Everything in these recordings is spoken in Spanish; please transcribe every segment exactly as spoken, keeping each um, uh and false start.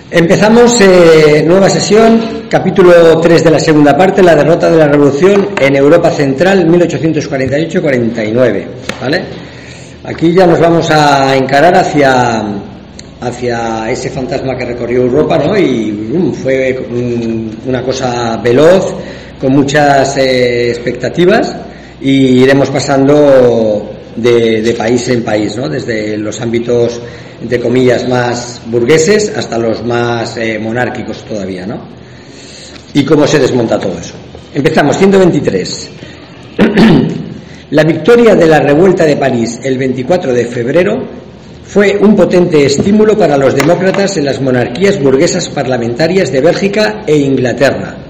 Empezamos eh, nueva sesión, capítulo tres de la segunda parte, la derrota de la revolución en Europa Central, mil ochocientos cuarenta y ocho cuarenta y nueve, ¿vale? Aquí ya nos vamos a encarar hacia, hacia ese fantasma que recorrió Europa, ¿no? Y um, fue um, una cosa veloz, con muchas eh, expectativas, y iremos pasando de, de país en país, ¿no? Desde los ámbitos, entre comillas, más burgueses hasta los más eh, monárquicos todavía, ¿no? Y cómo se desmonta todo eso. Empezamos, ciento veintitrés. La victoria de la revuelta de París el veinticuatro de febrero fue un potente estímulo para los demócratas en las monarquías burguesas parlamentarias de Bélgica e Inglaterra.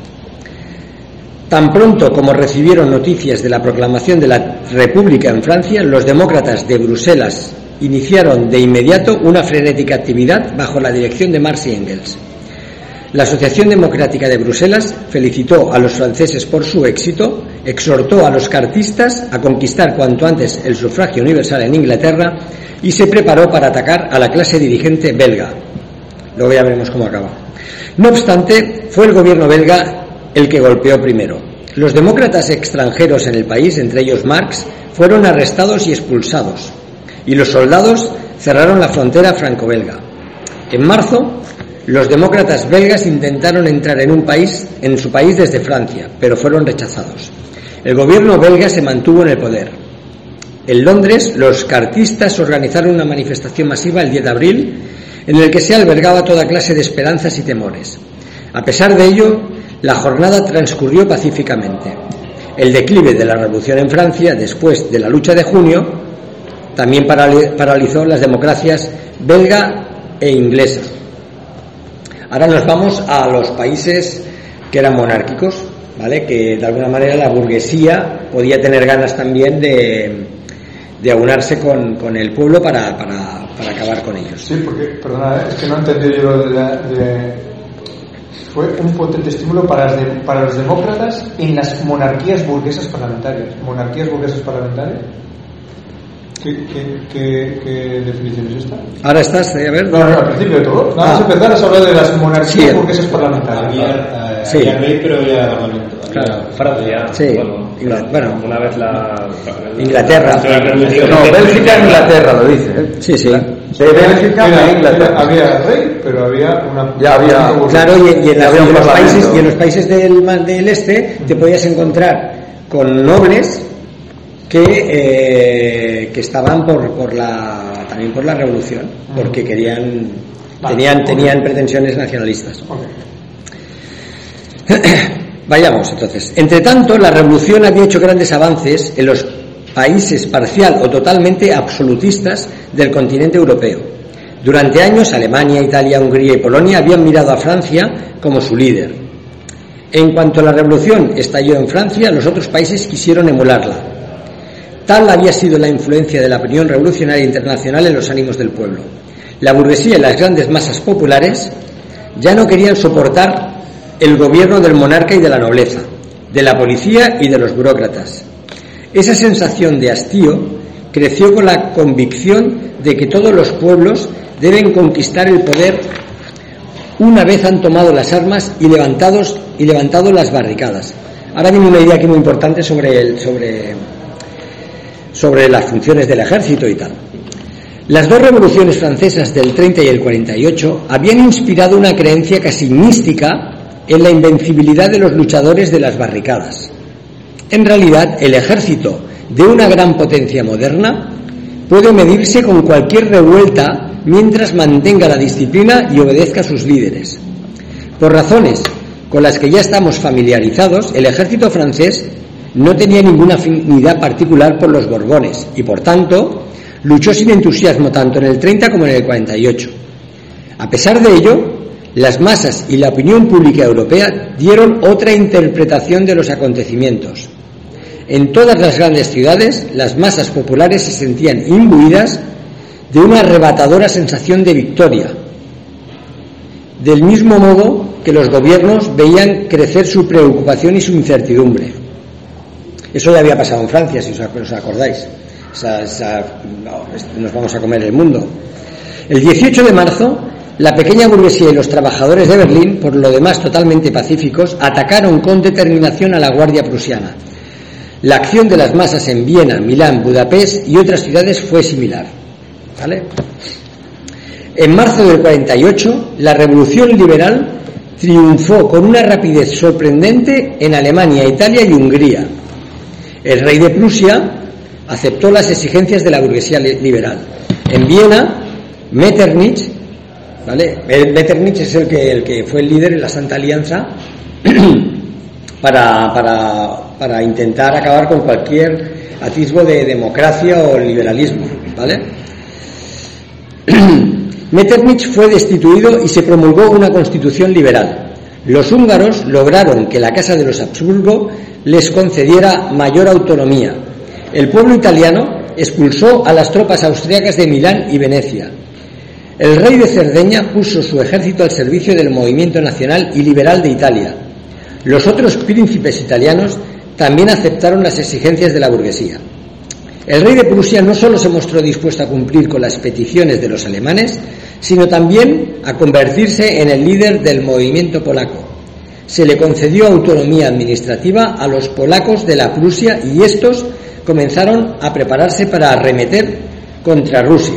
Tan pronto como recibieron noticias de la proclamación de la República en Francia, los demócratas de Bruselas iniciaron de inmediato una frenética actividad bajo la dirección de Marx y Engels. La Asociación Democrática de Bruselas felicitó a los franceses por su éxito, exhortó a los cartistas a conquistar cuanto antes el sufragio universal en Inglaterra y se preparó para atacar a la clase dirigente belga. Luego ya veremos cómo acaba. No obstante, fue el gobierno belga el que golpeó primero. Los demócratas extranjeros en el país, entre ellos Marx, fueron arrestados y expulsados, y los soldados cerraron la frontera franco-belga. En marzo, los demócratas belgas intentaron entrar en un país, en su país desde Francia, pero fueron rechazados. El gobierno belga se mantuvo en el poder. En Londres, los cartistas organizaron una manifestación masiva el diez de abril, en el que se albergaba toda clase de esperanzas y temores. A pesar de ello, la jornada transcurrió pacíficamente. El declive de la revolución en Francia, después de la lucha de junio, también paralizó las democracias belga e inglesa. Ahora nos vamos a los países que eran monárquicos, ¿vale? Que de alguna manera la burguesía podía tener ganas también de, de aunarse con, con el pueblo para, para, para acabar con ellos. Sí, porque, perdona, es que no he entendido yo de, de... Fue un potente estímulo para, las de, para los demócratas en las monarquías burguesas parlamentarias. ¿Monarquías burguesas parlamentarias? ¿Qué, qué, qué, qué definición es esta? Ahora estás, eh, a ver. No, no, al principio de todo. Vamos ah. a empezar a hablar de las monarquías sí. burguesas parlamentarias. Había, eh, sí. había rey, pero ya parlamento. Claro, Francia. Sí. Bueno, Ingl- bueno, una vez la. Inglaterra. No, Bélgica, Inglaterra, lo dice. ¿eh? Sí, sí. De Bélgica a Inglaterra. Había rey, pero había una. Ya había. Claro, y, y, en, las, y, en, los países, y en los países del, del este te podías encontrar con nobles que eh, que estaban por por la también por la revolución, porque querían vale, tenían okay. tenían pretensiones nacionalistas. Okay. Vayamos entonces. Entre tanto, la revolución había hecho grandes avances en los países parcial o totalmente absolutistas del continente europeo. Durante años, Alemania, Italia, Hungría y Polonia habían mirado a Francia como su líder. En cuanto la revolución estalló en Francia, los otros países quisieron emularla. Tal había sido la influencia de la opinión revolucionaria internacional en los ánimos del pueblo. La burguesía y las grandes masas populares ya no querían soportar el gobierno del monarca y de la nobleza, de la policía y de los burócratas. Esa sensación de hastío creció con la convicción de que todos los pueblos deben conquistar el poder una vez han tomado las armas y levantados y levantado las barricadas. Ahora viene una idea aquí muy importante sobre el, sobre sobre las funciones del ejército y tal. Las dos revoluciones francesas del treinta y el cuarenta y ocho habían inspirado una creencia casi mística en la invencibilidad de los luchadores de las barricadas. En realidad, el ejército de una gran potencia moderna puede medirse con cualquier revuelta mientras mantenga la disciplina y obedezca a sus líderes. Por razones con las que ya estamos familiarizados, el ejército francés no tenía ninguna afinidad particular por los Borbones y, por tanto, luchó sin entusiasmo tanto en el treinta como en el cuarenta y ocho. A pesar de ello, las masas y la opinión pública europea dieron otra interpretación de los acontecimientos. En todas las grandes ciudades, las masas populares se sentían imbuidas de una arrebatadora sensación de victoria, del mismo modo que los gobiernos veían crecer su preocupación y su incertidumbre. Eso ya había pasado en Francia, si os acordáis. Esa, esa, no, nos vamos a comer el mundo. El dieciocho de marzo, la pequeña burguesía y los trabajadores de Berlín, por lo demás totalmente pacíficos, atacaron con determinación a la Guardia Prusiana. La acción de las masas en Viena, Milán, Budapest y otras ciudades fue similar. ¿Vale? En marzo del cuarenta y ocho, la revolución liberal triunfó con una rapidez sorprendente en Alemania, Italia y Hungría. El rey de Prusia aceptó las exigencias de la burguesía liberal. En Viena, Metternich, ¿vale? Metternich es el que, el que fue el líder en la Santa Alianza para, para, para intentar acabar con cualquier atisbo de democracia o liberalismo, ¿vale? Metternich fue destituido y se promulgó una constitución liberal. Los húngaros lograron que la Casa de los Habsburgo les concediera mayor autonomía. El pueblo italiano expulsó a las tropas austriacas de Milán y Venecia. El rey de Cerdeña puso su ejército al servicio del movimiento nacional y liberal de Italia. Los otros príncipes italianos también aceptaron las exigencias de la burguesía. El rey de Prusia no solo se mostró dispuesto a cumplir con las peticiones de los alemanes, sino también a convertirse en el líder del movimiento polaco. Se le concedió autonomía administrativa a los polacos de la Prusia y estos comenzaron a prepararse para arremeter contra Rusia.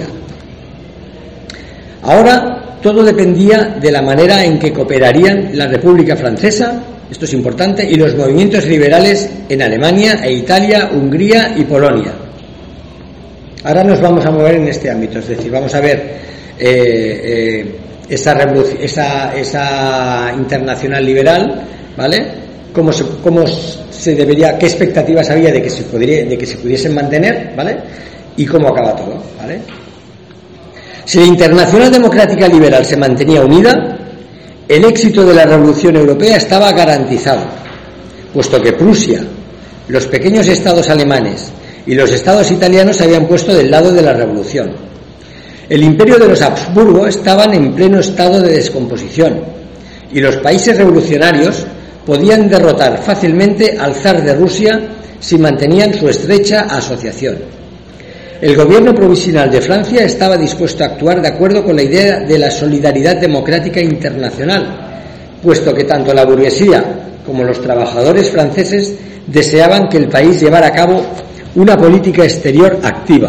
Ahora todo dependía de la manera en que cooperarían la República Francesa, esto es importante, y los movimientos liberales en Alemania e Italia, Hungría y Polonia. Ahora nos vamos a mover en este ámbito, es decir, vamos a ver eh, eh, esa, revolución, esa, esa internacional liberal, ¿vale? Cómo se, cómo se debería, qué expectativas había de que se podría, de que se pudiesen mantener, ¿vale? Y cómo acaba todo, ¿vale? Si la Internacional Democrática Liberal se mantenía unida, el éxito de la Revolución Europea estaba garantizado, puesto que Prusia, los pequeños estados alemanes y los estados italianos se habían puesto del lado de la revolución. El imperio de los Habsburgo estaban en pleno estado de descomposición y los países revolucionarios podían derrotar fácilmente al zar de Rusia si mantenían su estrecha asociación. El gobierno provisional de Francia estaba dispuesto a actuar de acuerdo con la idea de la solidaridad democrática internacional, puesto que tanto la burguesía como los trabajadores franceses deseaban que el país llevara a cabo una política exterior activa.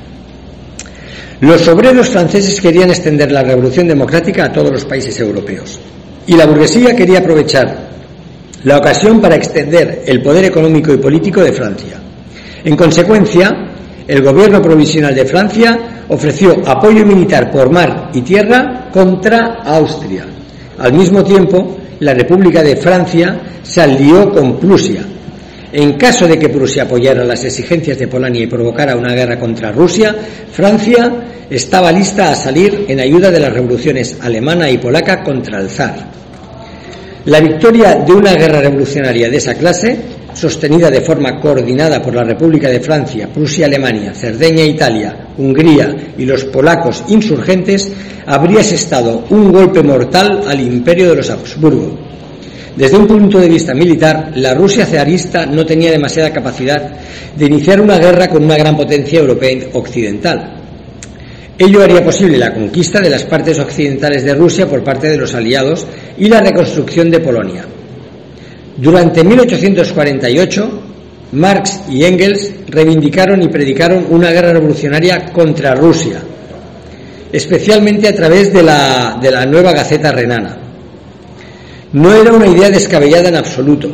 Los obreros franceses querían extender la revolución democrática a todos los países europeos y la burguesía quería aprovechar la ocasión para extender el poder económico y político de Francia. En consecuencia, el gobierno provisional de Francia ofreció apoyo militar por mar y tierra contra Austria. Al mismo tiempo, la República de Francia se alió con Prusia. En caso de que Prusia apoyara las exigencias de Polonia y provocara una guerra contra Rusia, Francia estaba lista a salir en ayuda de las revoluciones alemana y polaca contra el zar. La victoria de una guerra revolucionaria de esa clase, sostenida de forma coordinada por la República de Francia, Prusia, Alemania, Cerdeña, Italia, Hungría y los polacos insurgentes, habría asestado un golpe mortal al imperio de los Habsburgo. Desde un punto de vista militar, la Rusia zarista no tenía demasiada capacidad de iniciar una guerra con una gran potencia europea occidental. Ello haría posible la conquista de las partes occidentales de Rusia por parte de los aliados y la reconstrucción de Polonia. Durante mil ochocientos cuarenta y ocho, Marx y Engels reivindicaron y predicaron una guerra revolucionaria contra Rusia, especialmente a través de la, de la nueva Gaceta Renana. No era una idea descabellada en absoluto.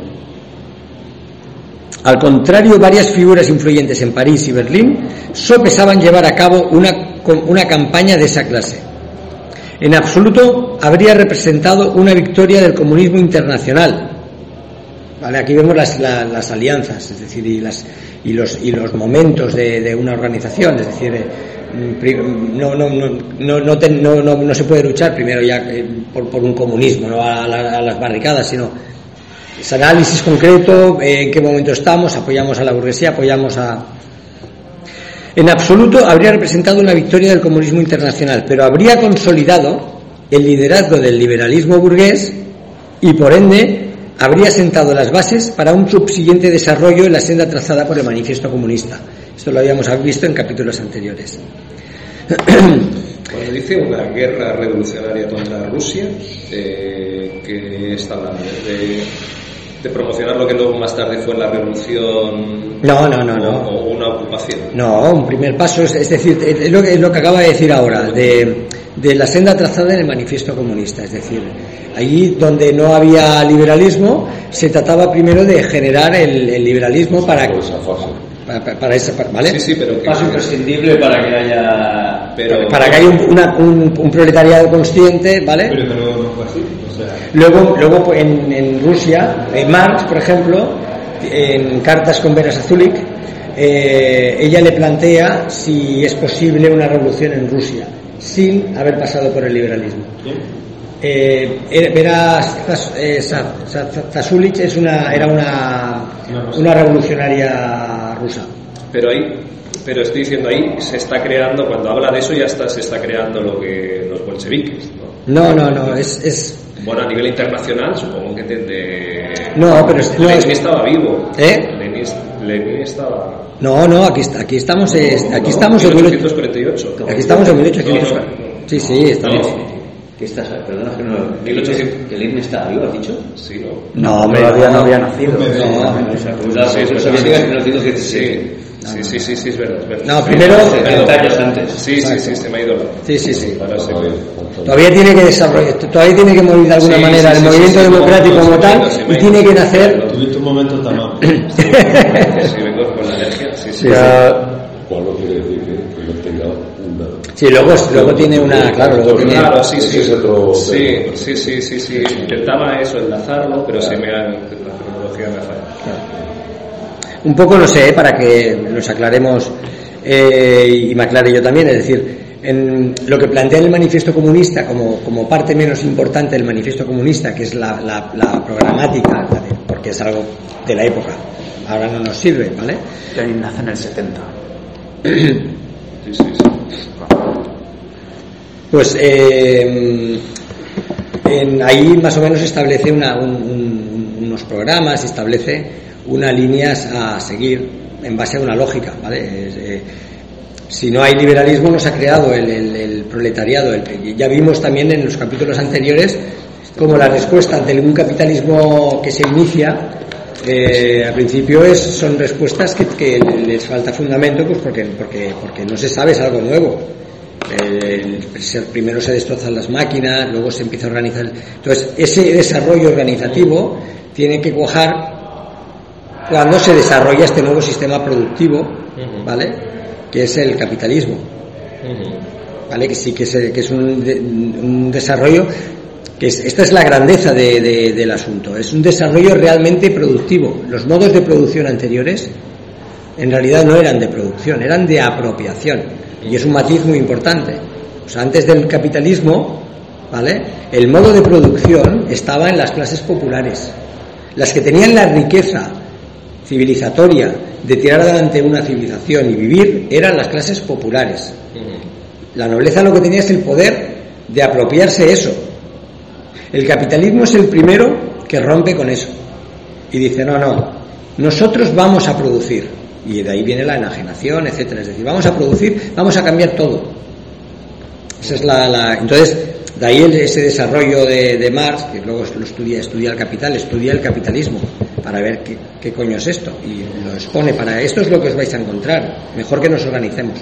Al contrario, varias figuras influyentes en París y Berlín sopesaban llevar a cabo una, una campaña de esa clase. En absoluto, habría representado una victoria del comunismo internacional. Vale, aquí vemos las, las, las alianzas, es decir, y, las, y, los, y los momentos de, de una organización, es decir, eh, no, no, no, no, no, te, no, no, no se puede luchar primero ya eh, por, por un comunismo, no a, la, a las barricadas, sino ese análisis concreto, eh, en qué momento estamos, apoyamos a la burguesía, apoyamos a... En absoluto habría representado una victoria del comunismo internacional, pero habría consolidado el liderazgo del liberalismo burgués y, por ende, habría sentado las bases para un subsiguiente desarrollo en la senda trazada por el Manifiesto Comunista. Esto lo habíamos visto en capítulos anteriores. Cuando dice una guerra revolucionaria contra Rusia, eh, ¿qué está hablando? De, de promocionar lo que luego más tarde fue la revolución. No, no, no, o, no. o una ocupación. No, un primer paso es, es decir, es lo, que, es lo que acaba de decir ahora, de, de la senda trazada en el manifiesto comunista. Es decir, allí donde no había liberalismo, se trataba primero de generar el, el liberalismo para. Para, para esa, ¿vale? Sí, sí, pero que, paso imprescindible para que haya pero, para que haya un, una, un, un proletariado consciente, ¿vale? Pero que luego no fue así, o sea... luego luego en, en Rusia, en Marx, por ejemplo, en Cartas con Vera Sazulik, eh, ella le plantea si es posible una revolución en Rusia sin haber pasado por el liberalismo. ¿Sí? Eh, Vera eh, Sazulik es una era una una revolucionaria rusa. Pero ahí, pero estoy diciendo ahí se está creando, cuando habla de eso ya está se está creando lo que los bolcheviques, ¿no? No, no, no, es, es... bueno, a nivel internacional supongo que de, de... no, pero es, no, Lenin es... estaba vivo. ¿Eh? Lenin, Lenin estaba. No, no, aquí aquí estamos es, aquí no, estamos en mil ochocientos cuarenta y ocho. Aquí estamos en mil ochocientos. No, no, no. Sí, sí, estamos. No. ¿Qué estás? Perdona que no. mil ochocientos ¿Que Lenin estaba vivo, has dicho? Sí, no. No, hombre, todavía no, no había nacido. No, no, no, pues sí, los soviéticos en mil novecientos diecisiete. Sí, sí, sí, sí, es verdad, es verdad. No, primero treinta años antes. Sí, sí, sí, se me ha ido la. Sí, sí, sí. Ahora sí. Todavía tiene que desarrollar, todavía tiene que morir de alguna sí, manera sí, el sí, movimiento sí, sí, democrático sí, como sí, tal sí, y sí, tiene sí, que sí, nacer. Tuviste un momento tan mal. Sí, vengo con la energía. Sí, sí. ¿Cuál no quiere decir que no tenga una? Sí, luego, luego tiene una, claro, luego tiene. Claro, sí, sí. Es otro sí, sí, sí, sí, sí. Intentaba eso, enlazarlo, pero se me ha, la cronología me ha fallado. Un poco, no sé, para que nos aclaremos eh, y me aclare yo también, es decir, en lo que plantea el manifiesto comunista como, como parte menos importante del manifiesto comunista, que es la, la, la programática, porque es algo de la época, ahora no nos sirve, ¿vale? Lenin nace en el setenta. Sí, sí, sí. Pues eh, en, ahí más o menos establece una, un, un, unos programas, establece unas líneas a seguir en base a una lógica, ¿vale? Es, eh, si no hay liberalismo no se ha creado el, el, el proletariado. El, ya vimos también en los capítulos anteriores como la respuesta ante un capitalismo que se inicia eh, al principio es, son respuestas que, que les falta fundamento, pues porque, porque, porque no se sabe, es algo nuevo. El, el, primero se destrozan las máquinas, luego se empieza a organizar. Entonces ese desarrollo organizativo tiene que cuajar cuando se desarrolla este nuevo sistema productivo, ¿vale? Que es el capitalismo, ¿vale? Que sí que es, que es un, de, un desarrollo que es, esta es la grandeza de, de, del asunto, es un desarrollo realmente productivo. Los modos de producción anteriores en realidad no eran de producción, eran de apropiación, y es un matiz muy importante. O sea, antes del capitalismo, ¿vale?, el modo de producción estaba en las clases populares, las que tenían la riqueza civilizatoria de tirar adelante una civilización y vivir eran las clases populares. La nobleza lo que tenía es el poder de apropiarse eso. El capitalismo es el primero que rompe con eso y dice no, no, nosotros vamos a producir, y de ahí viene la enajenación, etcétera. Es decir, vamos a producir, vamos a cambiar todo. Esa es la, la entonces de ahí el, ese desarrollo de, de Marx, que luego lo estudia, estudia el capital, estudia el capitalismo para ver qué, qué coño es esto, y lo expone para esto es lo que os vais a encontrar, mejor que nos organicemos.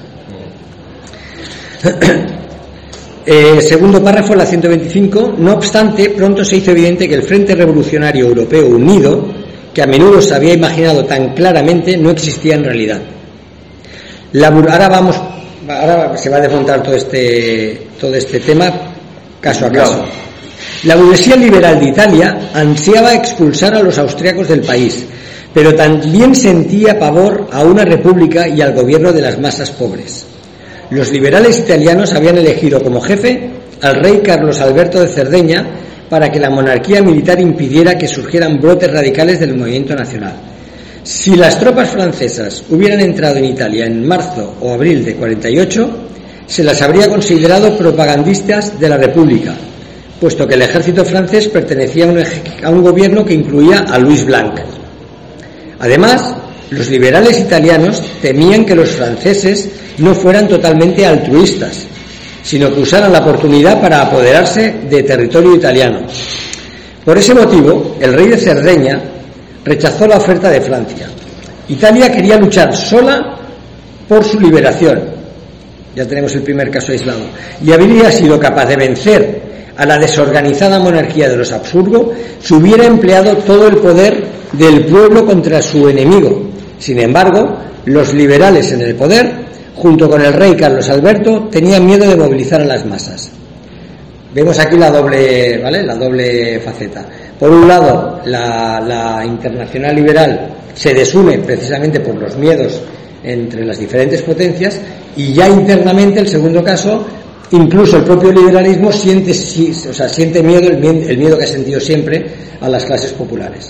Eh, segundo párrafo, la ciento veinticinco. No obstante, pronto se hizo evidente que el Frente Revolucionario Europeo Unido, que a menudo se había imaginado tan claramente, no existía en realidad. La, ahora vamos, ahora se va a desmontar todo este, todo este tema caso a caso. La burguesía liberal de Italia ansiaba expulsar a los austriacos del país, pero también sentía pavor a una república y al gobierno de las masas pobres. Los liberales italianos habían elegido como jefe al rey Carlos Alberto de Cerdeña para que la monarquía militar impidiera que surgieran brotes radicales del movimiento nacional. Si las tropas francesas hubieran entrado en Italia en marzo o abril de cuarenta y ocho, se las habría considerado propagandistas de la República, puesto que el ejército francés pertenecía a un, a un gobierno que incluía a Louis Blanc. Además, los liberales italianos temían que los franceses no fueran totalmente altruistas sino que usaran la oportunidad para apoderarse de territorio italiano. Por ese motivo, el rey de Cerdeña rechazó la oferta de Francia. Italia quería luchar sola por su liberación. Ya tenemos el primer caso aislado. Y habría sido capaz de vencer a la desorganizada monarquía de los Habsburgo si hubiera empleado todo el poder del pueblo contra su enemigo. Sin embargo, los liberales en el poder, junto con el rey Carlos Alberto, tenían miedo de movilizar a las masas. Vemos aquí la doble, ¿vale? La doble faceta. Por un lado, la, la internacional liberal se desune precisamente por los miedos entre las diferentes potencias, y ya internamente, el segundo caso, incluso el propio liberalismo siente, o sea, siente miedo, el miedo, el miedo que ha sentido siempre a las clases populares.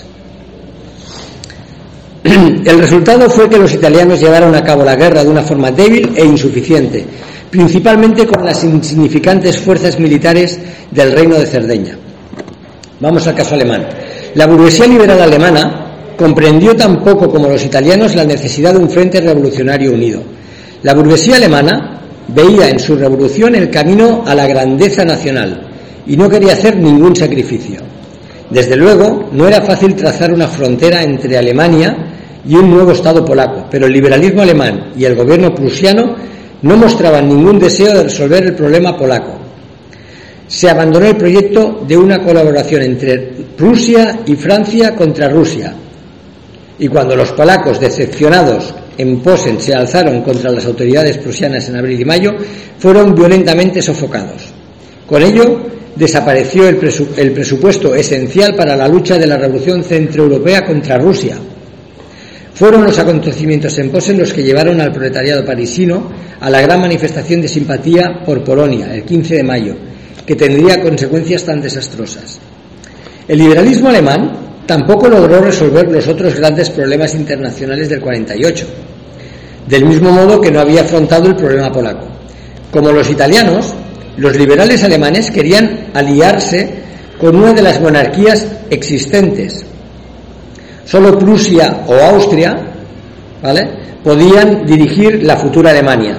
El resultado fue que los italianos llevaron a cabo la guerra de una forma débil e insuficiente, principalmente con las insignificantes fuerzas militares del Reino de Cerdeña. Vamos al caso alemán. La burguesía liberal alemana comprendió tan poco como los italianos la necesidad de un frente revolucionario unido. La burguesía alemana veía en su revolución el camino a la grandeza nacional y no quería hacer ningún sacrificio. Desde luego, no era fácil trazar una frontera entre Alemania y un nuevo Estado polaco, pero el liberalismo alemán y el gobierno prusiano no mostraban ningún deseo de resolver el problema polaco. Se abandonó el proyecto de una colaboración entre Prusia y Francia contra Rusia, y cuando los polacos, decepcionados en Posen, se alzaron contra las autoridades prusianas en abril y mayo, fueron violentamente sofocados. Con ello, desapareció el, presu- el presupuesto esencial para la lucha de la revolución centroeuropea contra Rusia. Fueron los acontecimientos en Posen los que llevaron al proletariado parisino a la gran manifestación de simpatía por Polonia, el quince de mayo, que tendría consecuencias tan desastrosas. El liberalismo alemán tampoco logró resolver los otros grandes problemas internacionales del cuarenta y ocho, del mismo modo que no había afrontado el problema polaco. Como los italianos, los liberales alemanes querían aliarse con una de las monarquías existentes. Solo Prusia o Austria, ¿vale?, podían dirigir la futura Alemania.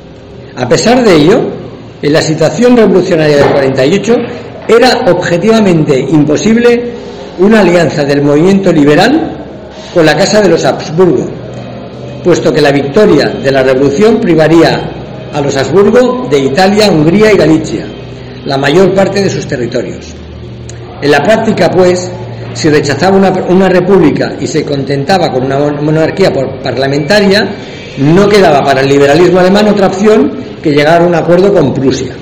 A pesar de ello, en la situación revolucionaria del cuarenta y ocho era objetivamente imposible una alianza del movimiento liberal con la Casa de los Habsburgo, puesto que la victoria de la revolución privaría a los Habsburgo de Italia, Hungría y Galicia, la mayor parte de sus territorios. En la práctica, pues, si rechazaba una, una república y se contentaba con una monarquía parlamentaria, no quedaba para el liberalismo alemán otra opción que llegar a un acuerdo con Prusia.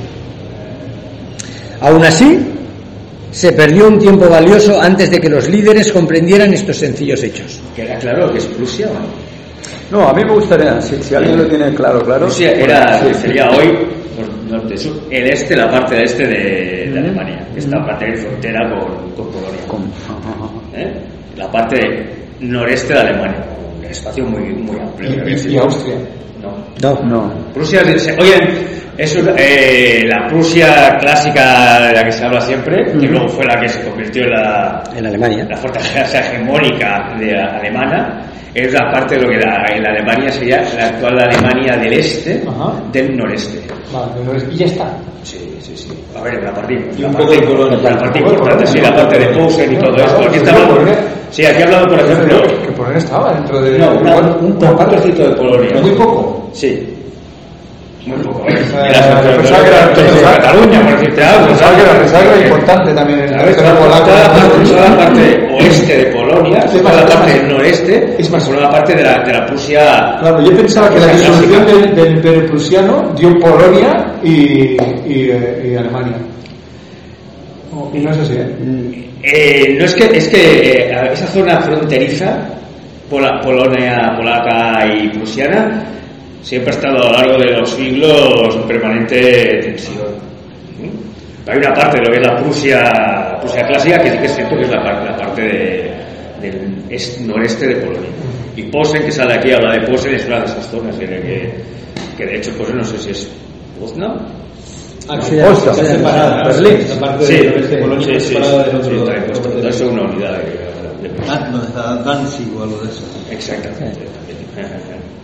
Aún así, se perdió un tiempo valioso antes de que los líderes comprendieran estos sencillos hechos. ¿Queda claro que es Prusia? No, a mí me gustaría, si, si alguien lo tiene claro, claro. Prusia era, sí, sería hoy, por norte, sur, el este, la parte del este de, de Alemania, que está parte de frontera con, con Polonia. Con... ¿Eh? La parte noreste de Alemania, un espacio muy, muy amplio. ¿Y, y Austria? No. No, no. Prusia, oye, es eh, la Prusia clásica de la que se habla siempre, que Uh-huh. luego fue la que se convirtió en la, en Alemania. la fortaleza hegemónica de la alemana. Es la parte de lo que la, en la Alemania sería la actual Alemania del este, Ajá. del noreste. Vale, y ya está. Sí, sí, sí. A ver, una parte, Y una un parte, poco de Polonia. una parte Un poco de importante, sí, Polonia. la parte de Posen y todo Claro, esto. Aquí sí, está hablando, Polonia. sí, aquí hablando, por ejemplo, Que Polonia estaba dentro de... no, una, bueno, un, un trocito de Polonia. Muy poco. Sí. Muy poco. ¿eh? Eh, Mira, pensaba que era- de pensaba- Cataluña, por decirte algo. Pensaba que era- ¿sabes? pensaba que era importante también en el ¿Sabes? territorio Toda polaco. la parte, toda la parte oeste de Polonia, Es toda más, la es parte más. noreste, Es más. toda la parte de la, de la Prusia. Claro, yo pensaba que la Prusia disolución clásica. del, del Imperio Prusiano dio Polonia y, y, eh, y Alemania. No, y no es así, ¿eh? Eh, no es que, es que eh, esa zona fronteriza, Pola, Polonia, polaca y prusiana, siempre ha estado a lo largo de los siglos en permanente tensión. ¿Mm? Hay una parte de lo que es la Prusia, la Prusia clásica, que sí que es cierto que es la parte, la parte de, del est, noreste de Polonia. Y Posen, que sale aquí, habla de Posen, es una de esas zonas que, que, que de hecho Posen no sé si es Pozna. Ah, Sí, está sí, separada, ¿no? Berlín. Esta parte Sí, de oeste de Polonia sí, está sí, separada del sí, otro está lado. impuesto. Eso es una unidad de, de Ah, no, está Danzig o algo de eso. Exactamente.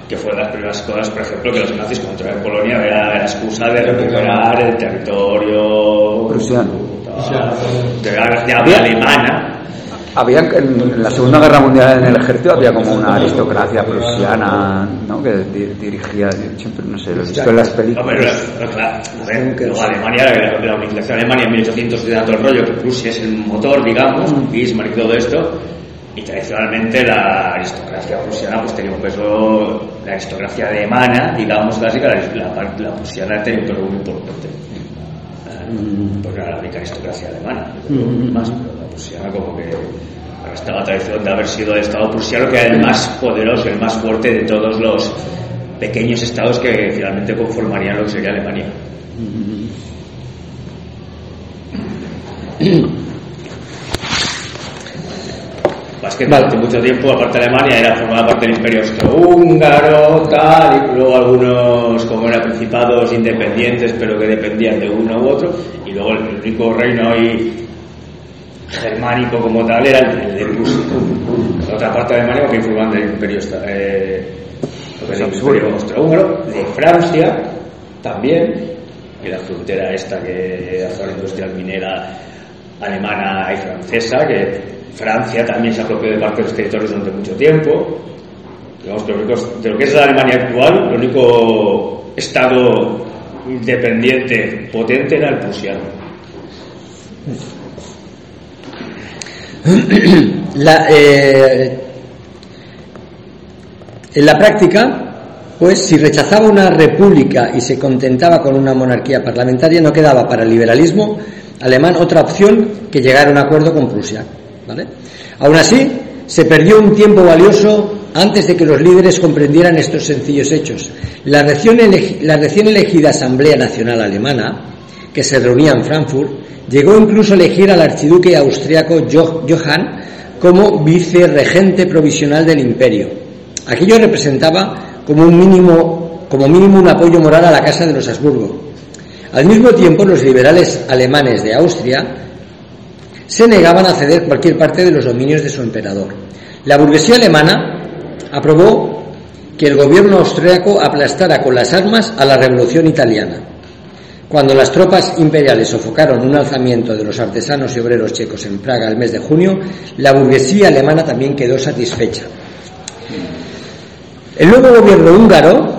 que fue de las primeras cosas, por ejemplo, que los nazis contra Polonia era la excusa de recuperar el territorio prusiano. De la, de la alemana. Había en la Segunda Guerra Mundial en el ejército había como una aristocracia prusiana, ¿no? Que di- dirigía, siempre no sé, lo he visto en las No, películas. pero, pero claro, a ver, luego Alemania, la, la unificación de Alemania en mil ochocientos y tanto el rollo, que Prusia es el motor, digamos, Bismarck y todo esto, y tradicionalmente la aristocracia prusiana pues tenía un peso, la aristocracia alemana, digamos, clásica, la, la, la prusiana tenía un peso muy importante. Mm. Porque era la única aristocracia alemana, Mm. más, pero la prusiana como que estaba la tradición de haber sido el estado prusiano, que era el más poderoso, el más fuerte de todos los pequeños estados que finalmente conformarían lo que sería Alemania. Más que durante mucho tiempo, aparte de Alemania, era formada parte del Imperio Austrohúngaro, tal, y luego algunos, como eran principados independientes, pero que dependían de uno u otro, y luego el único reino ahí germánico como tal era el de Prusia. La otra parte de Alemania que formaban del Imperio, eh, del Imperio Austrohúngaro, de Francia también, y la frontera esta que hace la industria minera alemana y francesa, que Francia también se apropió de parte de los territorios durante mucho tiempo. Digamos que lo único, de lo que es la Alemania actual, el único estado independiente potente era el prusiano. La, eh, en la práctica, pues si rechazaba una república y se contentaba con una monarquía parlamentaria, no quedaba para el liberalismo alemán otra opción que llegar a un acuerdo con Prusia, ¿vale? Aún así, se perdió un tiempo valioso antes de que los líderes comprendieran estos sencillos hechos. La recién, elegi- la recién elegida Asamblea Nacional Alemana, que se reunía en Frankfurt, llegó incluso a elegir al archiduque austriaco Jo- Johann como vicerregente provisional del imperio. Aquello representaba como un mínimo, como mínimo un apoyo moral a la Casa de los Habsburgo. Al mismo tiempo, los liberales alemanes de Austria se negaban a ceder cualquier parte de los dominios de su emperador. La burguesía alemana aprobó que el gobierno austriaco aplastara con las armas a la revolución italiana. Cuando las tropas imperiales sofocaron un alzamiento de los artesanos y obreros checos en Praga el mes de junio, la burguesía alemana también quedó satisfecha. El nuevo gobierno húngaro,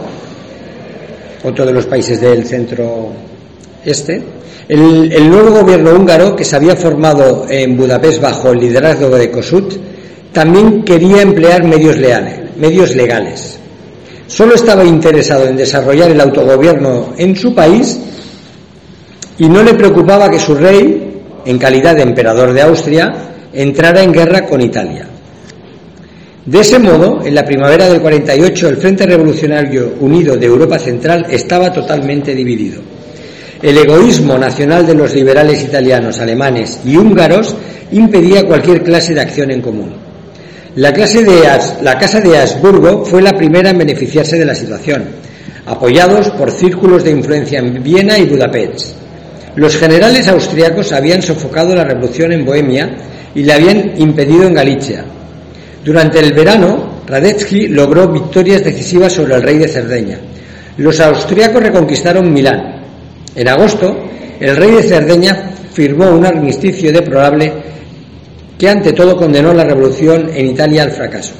otro de los países del centro este, el, el nuevo gobierno húngaro, que se había formado en Budapest bajo el liderazgo de Kossuth, también quería emplear medios leales, medios legales. Solo estaba interesado en desarrollar el autogobierno en su país y no le preocupaba que su rey, en calidad de emperador de Austria, entrara en guerra con Italia. De ese modo, en la primavera del cuarenta y ocho, el Frente Revolucionario Unido de Europa Central estaba totalmente dividido. El egoísmo nacional de los liberales italianos, alemanes y húngaros impedía cualquier clase de acción en común. La, clase de As, la Casa de Habsburgo fue la primera en beneficiarse de la situación, apoyados por círculos de influencia en Viena y Budapest. Los generales austriacos habían sofocado la revolución en Bohemia y la habían impedido en Galicia. Durante el verano, Radetzky logró victorias decisivas sobre el rey de Cerdeña. Los austriacos reconquistaron Milán. En agosto, el rey de Cerdeña firmó un armisticio deplorable que ante todo condenó la revolución en Italia al fracaso.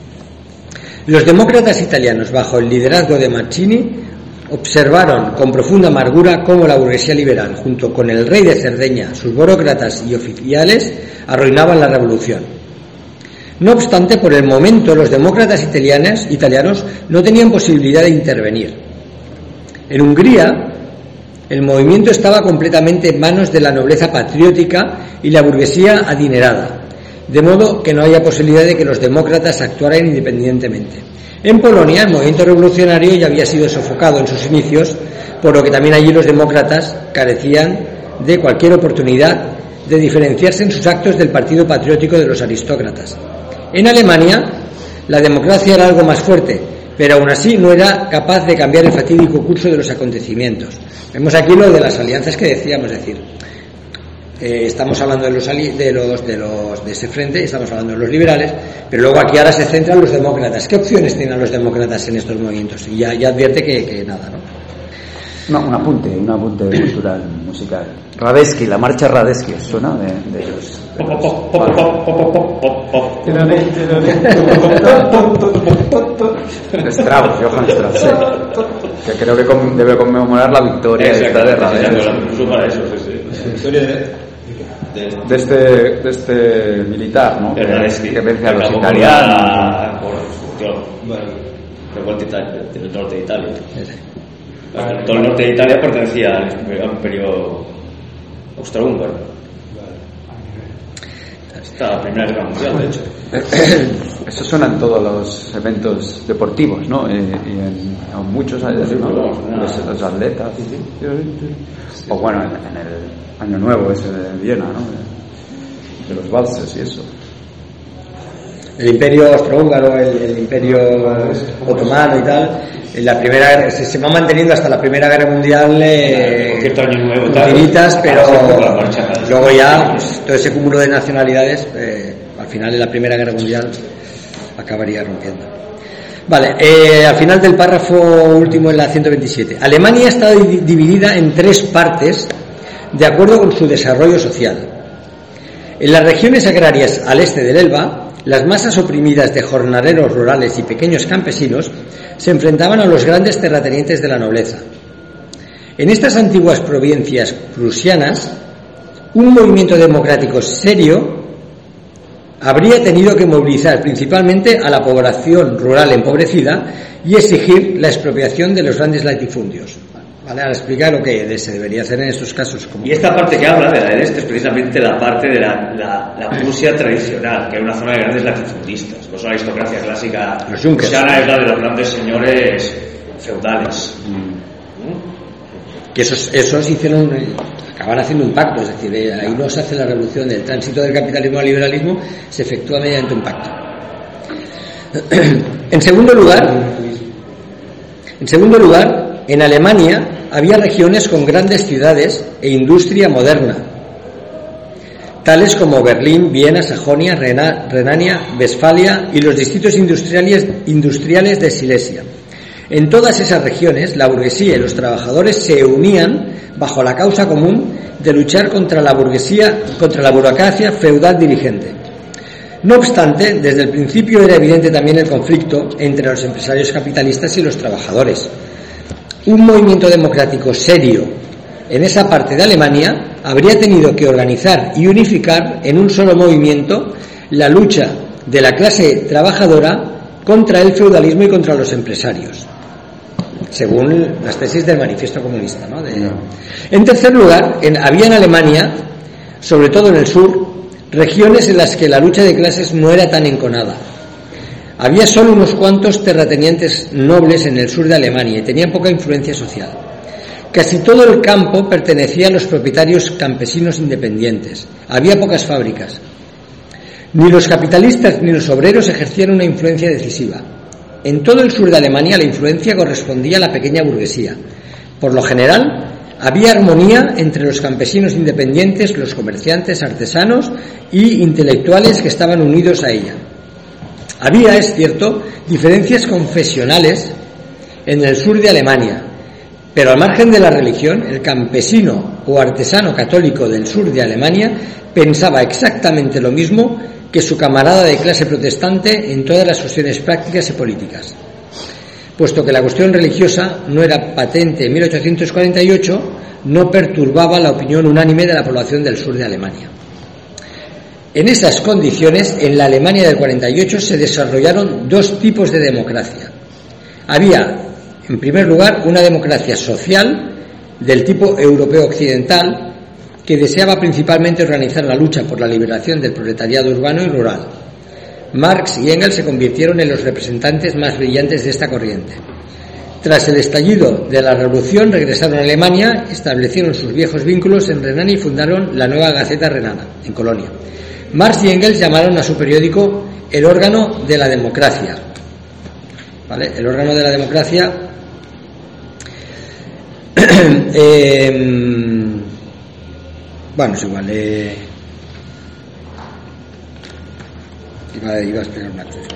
Los demócratas italianos, bajo el liderazgo de Mazzini, observaron con profunda amargura cómo la burguesía liberal, junto con el rey de Cerdeña, sus burócratas y oficiales, arruinaban la revolución. No obstante, por el momento los demócratas italianos, italianos no tenían posibilidad de intervenir. En Hungría, el movimiento estaba completamente en manos de la nobleza patriótica y la burguesía adinerada, de modo que no había posibilidad de que los demócratas actuaran independientemente. En Polonia, el movimiento revolucionario ya había sido sofocado en sus inicios, por lo que también allí los demócratas carecían de cualquier oportunidad de diferenciarse en sus actos del partido patriótico de los aristócratas. En Alemania, la democracia era algo más fuerte, pero aún así no era capaz de cambiar el fatídico curso de los acontecimientos. Vemos aquí lo de las alianzas que decíamos, es decir, Eh, estamos hablando de los, de los de los de ese frente, estamos hablando de los liberales, pero luego aquí ahora se centran los demócratas. ¿Qué opciones tienen los demócratas en estos movimientos? Y ya, ya advierte que, que nada, ¿no? No, un apunte, un apunte cultural, musical. Radetzky, la marcha Radetzky, ¿os suena de, de ellos? Strauss, Johann Strauss, sí. Que creo que con, debe conmemorar la victoria esta de Radetzky. La victoria de, de, de este de este militar, ¿no? Que, que vence a los italianos. Por el norte de Italia. Todo el norte de Italia pertenecía al imperio austrohúngaro. Esta la primera guerra mundial, de hecho. Eso suena en todos los eventos deportivos, ¿no? Y, y en, en muchos, ¿no? Los, los atletas. O bueno, en, en el Año Nuevo ese de Viena, ¿no? De, de los valses y eso. El imperio austrohúngaro, el, el imperio otomano y tal, en la primera se, se va manteniendo hasta la primera guerra mundial, eh, cierto año nuevo, infinitas, pero marcha, luego ya pues, todo ese cúmulo de nacionalidades, eh, al final de la primera guerra mundial acabaría rompiendo. Vale, eh, al final del párrafo último en la ciento veintisiete. Alemania está dividida en tres partes de acuerdo con su desarrollo social. En las regiones agrarias al este del Elba, las masas oprimidas de jornaleros rurales y pequeños campesinos se enfrentaban a los grandes terratenientes de la nobleza. En estas antiguas provincias prusianas, un movimiento democrático serio habría tenido que movilizar principalmente a la población rural empobrecida y exigir la expropiación de los grandes latifundios. Vale, ahora explicar lo que se debería hacer en estos casos. Como... Y esta parte que habla de la del este es precisamente la parte de la, la, la Prusia tradicional, que era una zona de grandes latifundistas. Pues la aristocracia clásica prusiana es la de los grandes señores feudales. Mm. Que esos, esos hicieron, acaban haciendo un pacto, es decir, ahí no se hace la revolución del tránsito del capitalismo al liberalismo, se efectúa mediante un pacto. En segundo lugar, en segundo lugar, en Alemania había regiones con grandes ciudades e industria moderna, tales como Berlín, Viena, Sajonia, Renania, Westfalia y los distritos industriales, industriales de Silesia. En todas esas regiones, la burguesía y los trabajadores se unían bajo la causa común de luchar contra la burguesía, contra la burocracia feudal dirigente. No obstante, desde el principio era evidente también el conflicto entre los empresarios capitalistas y los trabajadores. Un movimiento democrático serio en esa parte de Alemania habría tenido que organizar y unificar en un solo movimiento la lucha de la clase trabajadora contra el feudalismo y contra los empresarios, según las tesis del Manifiesto Comunista, ¿no? De... En tercer lugar, en, había en Alemania, sobre todo en el sur, regiones en las que la lucha de clases no era tan enconada. Había solo unos cuantos terratenientes nobles en el sur de Alemania y tenían poca influencia social. Casi todo el campo pertenecía a los propietarios campesinos independientes. Había pocas fábricas. Ni los capitalistas ni los obreros ejercían una influencia decisiva. En todo el sur de Alemania la influencia correspondía a la pequeña burguesía. Por lo general, había armonía entre los campesinos independientes, los comerciantes, artesanos y intelectuales que estaban unidos a ella. Había, es cierto, diferencias confesionales en el sur de Alemania, pero al margen de la religión, el campesino o artesano católico del sur de Alemania pensaba exactamente lo mismo que su camarada de clase protestante en todas las cuestiones prácticas y políticas. Puesto que la cuestión religiosa no era patente en mil ochocientos cuarenta y ocho, no perturbaba la opinión unánime de la población del sur de Alemania. En esas condiciones, en la Alemania del cuarenta y ocho se desarrollaron dos tipos de democracia. Había, en primer lugar, una democracia social del tipo europeo occidental que deseaba principalmente organizar la lucha por la liberación del proletariado urbano y rural. Marx y Engels se convirtieron en los representantes más brillantes de esta corriente. Tras el estallido de la revolución, regresaron a Alemania, establecieron sus viejos vínculos en Renania y fundaron la nueva Gaceta Renana, en Colonia. Marx y Engels llamaron a su periódico el órgano de la democracia. ¿Vale? El órgano de la democracia eh, Bueno, es igual. Eh... Iba, iba a explicar una cosa.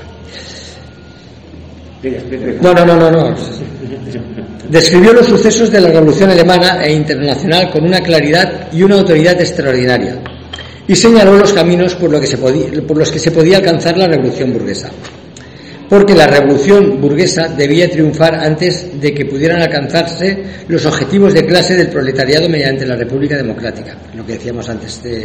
No, no, no, no, no. Describió los sucesos de la Revolución Alemana e Internacional con una claridad y una autoridad extraordinaria y señaló los caminos por, lo que se podía, por los que se podía alcanzar la Revolución Burguesa. Porque la Revolución Burguesa debía triunfar antes de que pudieran alcanzarse los objetivos de clase del proletariado mediante la República Democrática, lo que decíamos antes. De...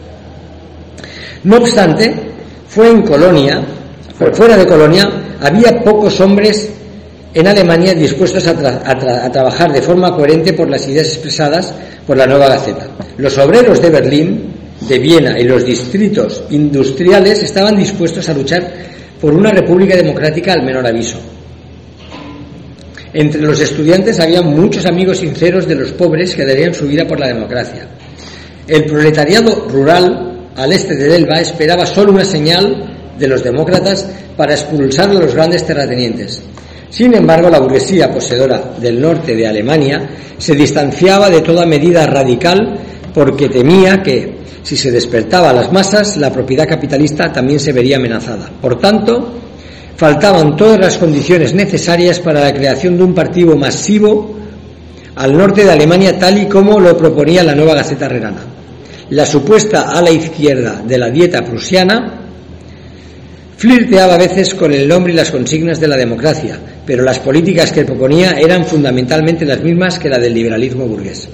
No obstante, fue en Colonia, fuera de Colonia, había pocos hombres en Alemania dispuestos a, tra- a, tra- a trabajar de forma coherente por las ideas expresadas por la Nueva Gaceta. Los obreros de Berlín, de Viena y los distritos industriales estaban dispuestos a luchar por una república democrática al menor aviso. Entre los estudiantes había muchos amigos sinceros de los pobres que darían su vida por la democracia. El proletariado rural al este de Elba esperaba solo una señal de los demócratas para expulsar a los grandes terratenientes. Sin embargo, la burguesía poseedora del norte de Alemania se distanciaba de toda medida radical porque temía que, si se despertaba a las masas, la propiedad capitalista también se vería amenazada. Por tanto, faltaban todas las condiciones necesarias para la creación de un partido masivo al norte de Alemania, tal y como lo proponía la Nueva Gaceta Renana. La supuesta ala izquierda de la dieta prusiana flirteaba a veces con el nombre y las consignas de la democracia, pero las políticas que proponía eran fundamentalmente las mismas que la del liberalismo burgués.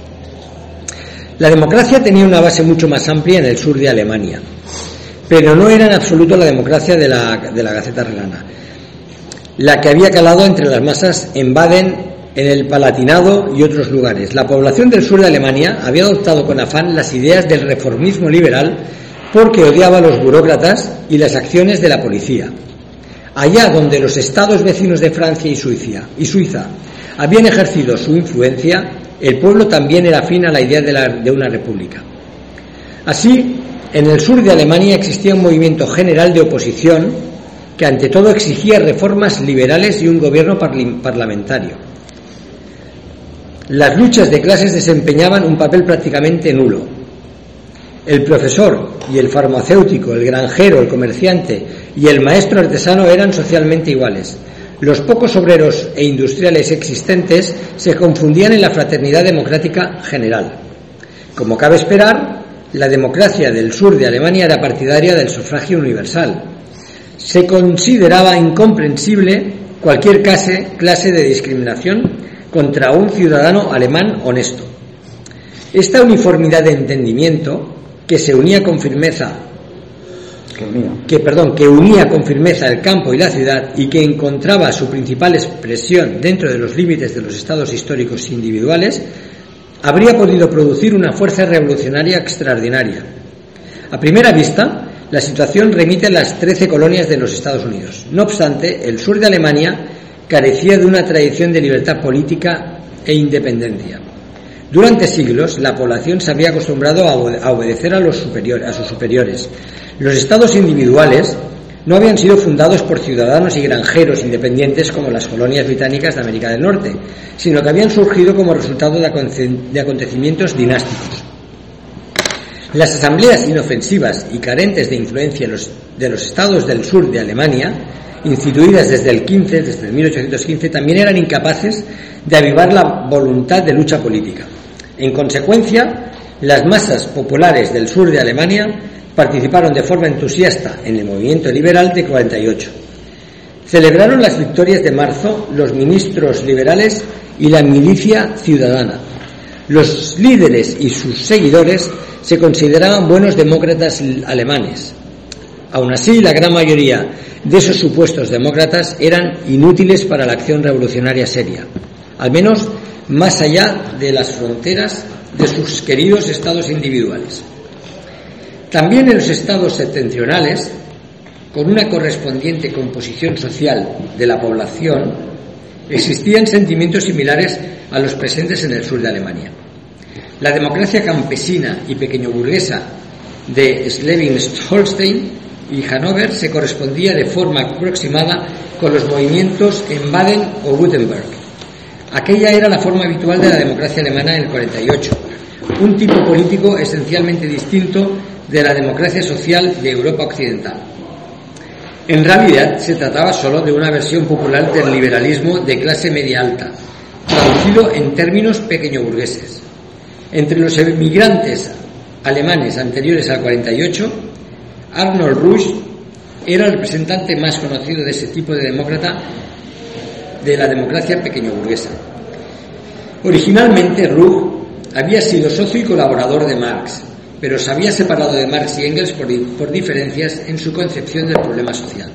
La democracia tenía una base mucho más amplia en el sur de Alemania, pero no era en absoluto la democracia de la, de la Gaceta Renana, la que había calado entre las masas en Baden, en el Palatinado y otros lugares. La población del sur de Alemania había adoptado con afán las ideas del reformismo liberal porque odiaba a los burócratas y las acciones de la policía. Allá donde los estados vecinos de Francia y Suiza, y Suiza habían ejercido su influencia, el pueblo también era afín a la idea de, la, de una república. Así, en el sur de Alemania existía un movimiento general de oposición que ante todo exigía reformas liberales y un gobierno parli- parlamentario. Las luchas de clases desempeñaban un papel prácticamente nulo. El profesor y el farmacéutico, el granjero, el comerciante y el maestro artesano eran socialmente iguales. Los pocos obreros e industriales existentes se confundían en la fraternidad democrática general. Como cabe esperar, la democracia del sur de Alemania era partidaria del sufragio universal. Se consideraba incomprensible cualquier clase, clase de discriminación contra un ciudadano alemán honesto. Esta uniformidad de entendimiento, que se unía con firmeza Que unía. que perdón que unía con firmeza el campo y la ciudad y que encontraba su principal expresión dentro de los límites de los estados históricos individuales, habría podido producir una fuerza revolucionaria extraordinaria. A primera vista, la situación remite a las trece colonias de los Estados Unidos. No obstante, el sur de Alemania carecía de una tradición de libertad política e independencia. Durante siglos, la población se había acostumbrado a obedecer a, los superiores, a sus superiores. Los estados individuales no habían sido fundados por ciudadanos y granjeros independientes como las colonias británicas de América del Norte, sino que habían surgido como resultado de acontecimientos dinásticos. Las asambleas inofensivas y carentes de influencia de los estados del sur de Alemania, instituidas desde el quince, desde el mil ochocientos quince, también eran incapaces de avivar la voluntad de lucha política. En consecuencia, las masas populares del sur de Alemania participaron de forma entusiasta en el movimiento liberal de cuarenta y ocho. Celebraron las victorias de marzo los ministros liberales y la milicia ciudadana. Los líderes y sus seguidores se consideraban buenos demócratas alemanes. Aun así, la gran mayoría de esos supuestos demócratas eran inútiles para la acción revolucionaria seria, al menos más allá de las fronteras de sus queridos estados individuales. También en los estados septentrionales, con una correspondiente composición social de la población, existían sentimientos similares a los presentes en el sur de Alemania. La democracia campesina y pequeño burguesa de Schleswig-Holstein y Hannover se correspondía de forma aproximada con los movimientos en Baden o Württemberg. Aquella era la forma habitual de la democracia alemana en el cuarenta y ocho, un tipo político esencialmente distinto de la democracia social de Europa occidental. En realidad se trataba solo de una versión popular del liberalismo de clase media alta, traducido en términos pequeñoburgueses. Entre los emigrantes alemanes anteriores al cuarenta y ocho, Arnold Rusch era el representante más conocido de ese tipo de demócrata de la democracia pequeñoburguesa. Originalmente, Rusch había sido socio y colaborador de Marx, pero se había separado de Marx y Engels por, por diferencias en su concepción del problema social.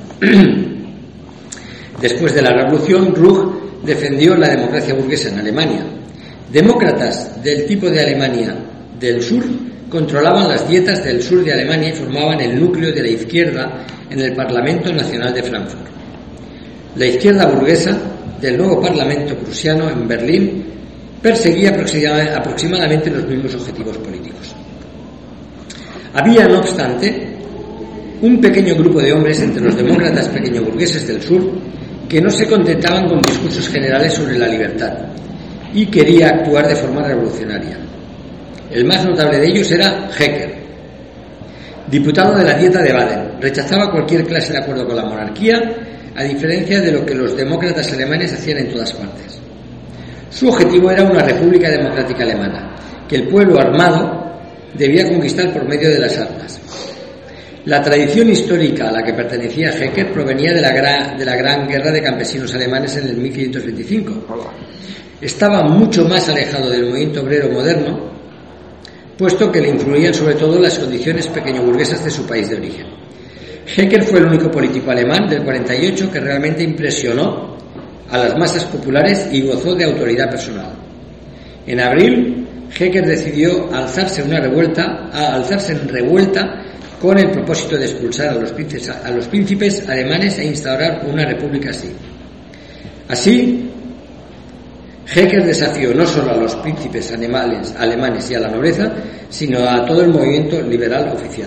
Después de la revolución, Rusch defendió la democracia burguesa en Alemania. Demócratas del tipo de Alemania del sur controlaban las dietas del sur de Alemania y formaban el núcleo de la izquierda en el Parlamento Nacional de Frankfurt. La izquierda burguesa del nuevo Parlamento prusiano en Berlín perseguía aproximadamente los mismos objetivos políticos. Había, no obstante, un pequeño grupo de hombres entre los demócratas pequeñoburgueses del sur que no se contentaban con discursos generales sobre la libertad y quería actuar de forma revolucionaria. El más notable de ellos era Hecker, diputado de la Dieta de Baden. Rechazaba cualquier clase de acuerdo con la monarquía, a diferencia de lo que los demócratas alemanes hacían en todas partes. Su objetivo era una república democrática alemana, que el pueblo armado debía conquistar por medio de las armas. La tradición histórica a la que pertenecía Hecker provenía de la, gra- de la Gran Guerra de Campesinos Alemanes en el mil quinientos veinticinco. Estaba mucho más alejado del movimiento obrero moderno, puesto que le influían sobre todo las condiciones pequeñoburguesas de su país de origen. Hecker fue el único político alemán del cuarenta y ocho que realmente impresionó a las masas populares y gozó de autoridad personal. En abril, Hecker decidió alzarse una revuelta, a alzarse en revuelta con el propósito de expulsar a los príncipes, a los príncipes alemanes e instaurar una república así. Así, Hecker desafió no solo a los príncipes alemanes, alemanes y a la nobleza, sino a todo el movimiento liberal oficial.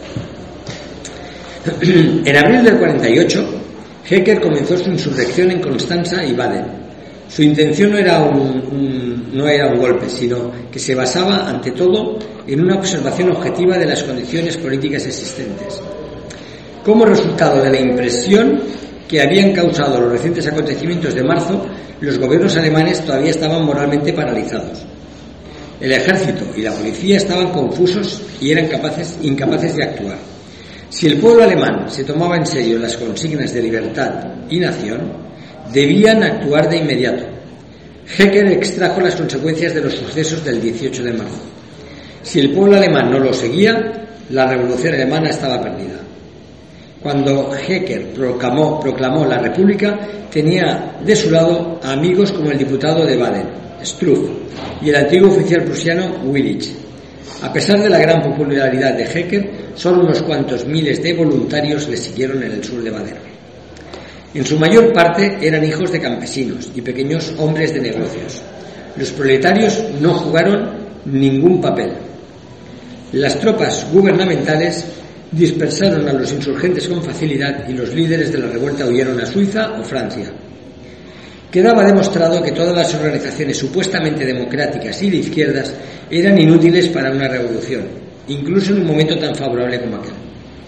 En abril del cuarenta y ocho, Hecker comenzó su insurrección en Constanza y Baden. Su intención no era un, un, no era un golpe, sino que se basaba, ante todo, en una observación objetiva de las condiciones políticas existentes. Como resultado de la impresión que habían causado los recientes acontecimientos de marzo, los gobiernos alemanes todavía estaban moralmente paralizados. El ejército y la policía estaban confusos y eran capaces, incapaces de actuar. Si el pueblo alemán se tomaba en serio las consignas de libertad y nación, debían actuar de inmediato. Hecker extrajo las consecuencias de los sucesos del dieciocho de marzo. Si el pueblo alemán no lo seguía, la revolución alemana estaba perdida. Cuando Hecker proclamó, proclamó la república, tenía de su lado a amigos como el diputado de Baden, Struff, y el antiguo oficial prusiano Willich. A pesar de la gran popularidad de Hecker, solo unos cuantos miles de voluntarios le siguieron en el sur de Baden. En su mayor parte eran hijos de campesinos y pequeños hombres de negocios. Los proletarios no jugaron ningún papel. Las tropas gubernamentales dispersaron a los insurgentes con facilidad y los líderes de la revuelta huyeron a Suiza o Francia. Quedaba demostrado que todas las organizaciones supuestamente democráticas y de izquierdas eran inútiles para una revolución, incluso en un momento tan favorable como aquel.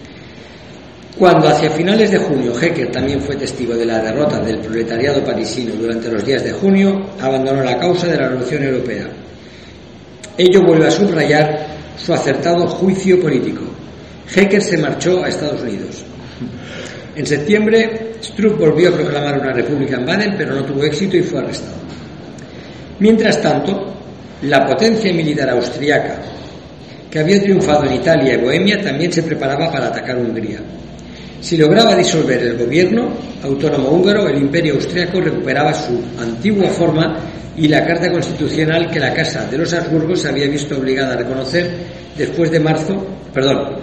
Cuando hacia finales de junio Hecker también fue testigo de la derrota del proletariado parisino durante los días de junio, abandonó la causa de la Revolución Europea. Ello vuelve a subrayar su acertado juicio político. Hecker se marchó a Estados Unidos. En septiembre, Struck volvió a proclamar una república en Baden, pero no tuvo éxito y fue arrestado. Mientras tanto, la potencia militar austriaca, que había triunfado en Italia y Bohemia, también se preparaba para atacar Hungría. Si lograba disolver el gobierno autónomo húngaro, el imperio austriaco recuperaba su antigua forma y la carta constitucional que la Casa de los Habsburgos se había visto obligada a reconocer después de marzo, perdón,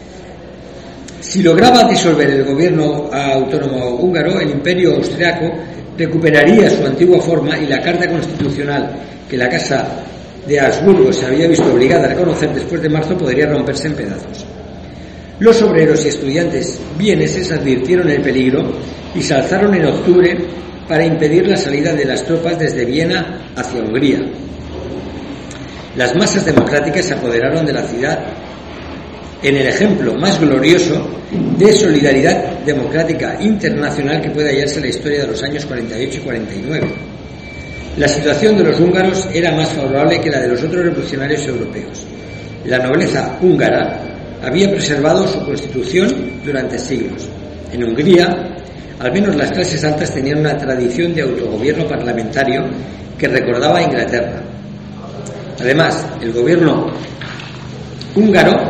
Si lograba disolver el gobierno autónomo húngaro, el imperio austriaco recuperaría su antigua forma y la carta constitucional que la Casa de Habsburgo se había visto obligada a reconocer después de marzo podría romperse en pedazos. Los obreros y estudiantes vieneses advirtieron el peligro y se alzaron en octubre para impedir la salida de las tropas desde Viena hacia Hungría. las masas democráticas se apoderaron de la ciudad en el ejemplo más glorioso de solidaridad democrática internacional que puede hallarse en la historia de los años cuarenta y ocho y cuarenta y nueve. La situación de los húngaros era más favorable que la de los otros revolucionarios europeos. La nobleza húngara había preservado su constitución durante siglos. En Hungría, al menos las clases altas tenían una tradición de autogobierno parlamentario que recordaba a Inglaterra. Además, el gobierno húngaro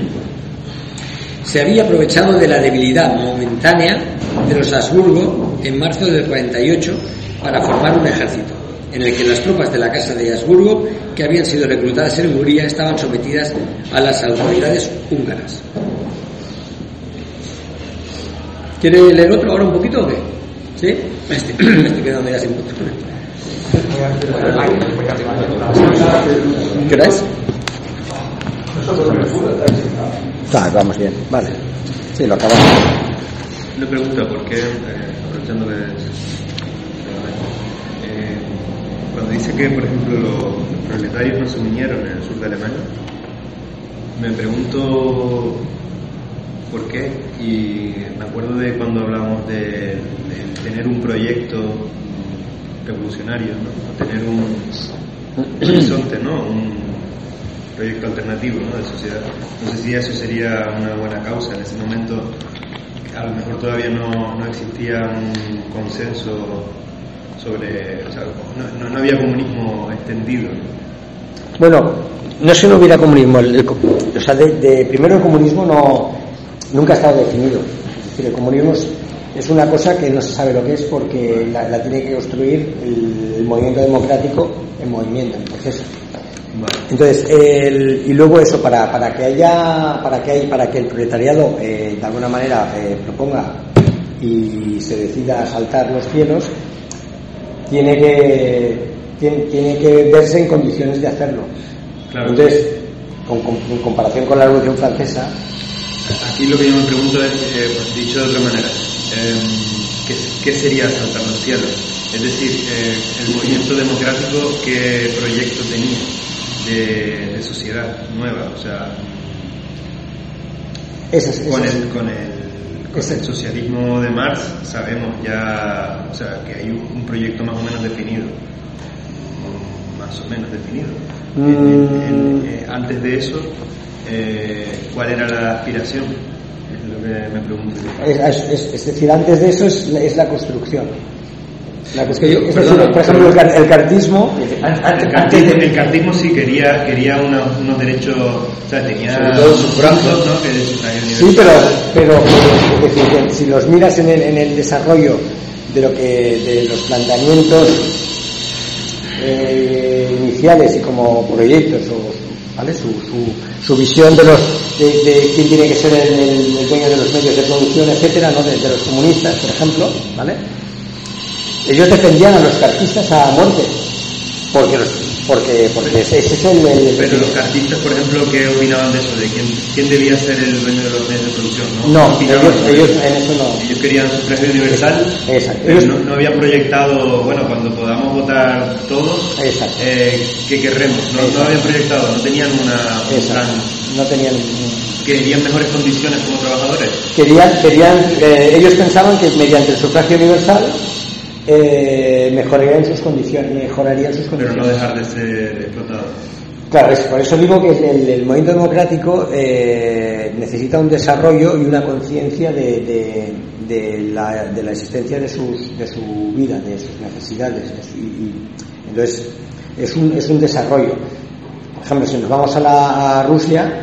se había aprovechado de la debilidad momentánea de los Habsburgo en marzo del cuarenta y ocho para formar un ejército, en el que las tropas de la Casa de Habsburgo, que habían sido reclutadas en Hungría, estaban sometidas a las autoridades húngaras. ¿Quiere leer otro ahora un poquito o qué? ¿Sí? Me estoy, me estoy quedando ya sin punto. ¿Qué hora es? Ah, vamos bien, vale. Sí, lo acabamos. Le pregunta por qué, eh, aprovechando que eh, cuando dice que, por ejemplo, los proletarios no se unieron en el sur de Alemania, me pregunto por qué, y me acuerdo de cuando hablábamos de, de tener un proyecto revolucionario, ¿no? Tener un horizonte, ¿no? Un proyecto alternativo, ¿no? De sociedad. No sé si eso sería una buena causa. En ese momento a lo mejor todavía no, no existía un consenso sobre, o sea, no, no, no había comunismo extendido. Bueno, no es que no hubiera comunismo, el, el, o sea, de, de, primero el comunismo no nunca ha estado definido. Es decir, el comunismo es, es una cosa que no se sabe lo que es porque la, la tiene que construir el, el movimiento democrático en movimiento, en proceso. Entonces, el, y luego eso, para, para que haya, para que hay, para que el proletariado eh, de alguna manera eh, proponga y se decida saltar los cielos, tiene que tiene, tiene que verse en condiciones de hacerlo. Claro. Entonces, con, con, en comparación con la Revolución Francesa, aquí lo que yo me pregunto es, eh, pues, dicho de otra manera, eh, ¿qué, ¿qué sería saltar los cielos? Es decir, eh, el movimiento democrático, ¿qué proyecto tenía de, de sociedad nueva? O sea, eso es, eso con, es. el, con, el, con el socialismo de Marx sabemos ya, o sea, que hay un, un proyecto más o menos definido, más o menos definido. Mm. En, en, eh, antes de eso, eh, ¿cuál era la aspiración? Es lo que me pregunto. Es, es, es decir, antes de eso es, es la construcción. La es que yo, es perdona, decir, por ejemplo, el, car, el cartismo, el cartismo, el cartismo sí quería quería una, unos derechos, o sea, tenía sus brazos, ¿no? Que sí, pero, pero, pero es decir, si los miras en el, en el desarrollo de lo que de los planteamientos eh, iniciales y como proyectos, o, ¿vale? Su, su, su visión de los de, de quién tiene que ser el, el, el dueño de los medios de producción, etcétera, ¿no? De, de los comunistas, por ejemplo, ¿vale? Ellos defendían a los cartistas a muerte, porque los, porque porque ese, ese es el, el... Pero los cartistas, por ejemplo, ¿qué opinaban de eso? ¿De quién, quién debía ser el dueño de los medios de producción? No, no ellos, ellos en eso no. Ellos querían sufragio universal. Exacto. Ellos no, no habían proyectado, bueno, cuando podamos votar todos, eh, ¿qué querremos? No, no habían proyectado, no tenían una, un plan. No tenían. ¿Querían mejores condiciones como trabajadores? Querían, querían, eh, ellos pensaban que mediante el sufragio universal Eh, mejorarían sus condiciones, mejorarían sus condiciones. Pero no dejar de ser explotados. Claro, es, por eso digo que el, el movimiento democrático eh, necesita un desarrollo y una conciencia de, de, de, la, de la existencia de, sus, de su vida, de sus necesidades. De su, y, y, entonces, es un, es un desarrollo. Por ejemplo, si nos vamos a, la, a Rusia,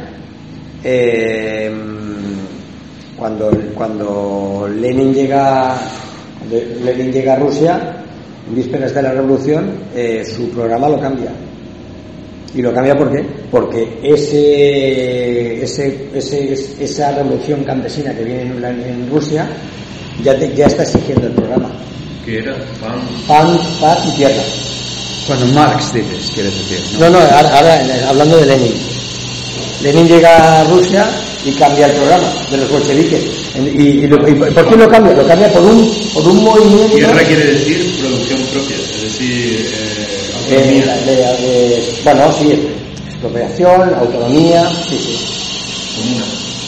eh, cuando, cuando Lenin llega... Lenin llega a Rusia en vísperas de la revolución, eh, su programa lo cambia. ¿Y lo cambia por qué? Porque ese, ese, ese, esa revolución campesina que viene en, en Rusia ya, te, ya está exigiendo el programa. ¿Qué era? Pan. Pan, paz y tierra. Cuando Marx dices, quieres decir, ¿no? No, no, ahora, ahora hablando de Lenin. Lenin llega a Rusia y cambia el programa de los bolcheviques. Y, y, lo, y ¿por qué lo cambia? Lo cambia por un por un movimiento. Tierra quiere decir producción propia, es decir, eh, eh, eh, eh, bueno, sí, expropiación, autonomía, sí, sí. Comuna.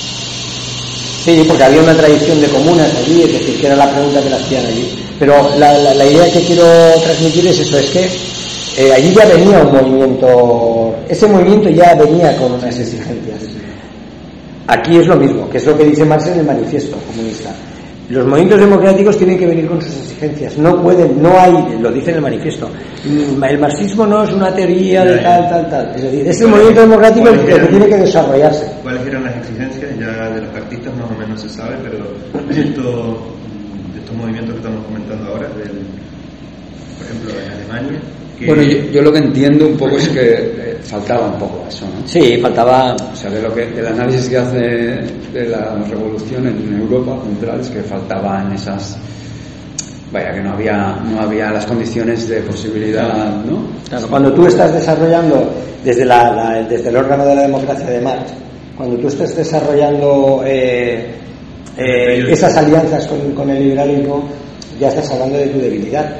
Sí, porque había una tradición de comunas allí, es decir, que era la pregunta que le hacían allí. Pero la, la, la idea que quiero transmitir es eso, es que eh, allí ya venía un movimiento, ese movimiento ya venía con unas exigencias. Aquí es lo mismo, que es lo que dice Marx en el manifiesto comunista. Los movimientos democráticos tienen que venir con sus exigencias, no pueden, no hay, lo dice en el manifiesto, el marxismo no es una teoría de tal, tal, tal, es decir, es el movimiento democrático el que tiene que desarrollarse. ¿Cuáles eran las exigencias? Ya de los cartistas más o menos se sabe, pero de estos, de estos movimientos que estamos comentando ahora, del, por ejemplo en Alemania, que... Bueno, yo, yo lo que entiendo un poco es que eh, faltaba un poco eso, ¿no? Sí, faltaba... O sea, de lo que, del análisis que hace de la revolución en Europa central es que faltaban esas... Vaya, que no había, no había las condiciones de posibilidad, ¿no? Claro, cuando tú estás desarrollando desde, la, la, desde el órgano de la democracia de Marx, cuando tú estás desarrollando eh, eh, esas alianzas con, con el liberalismo, ya estás hablando de tu debilidad.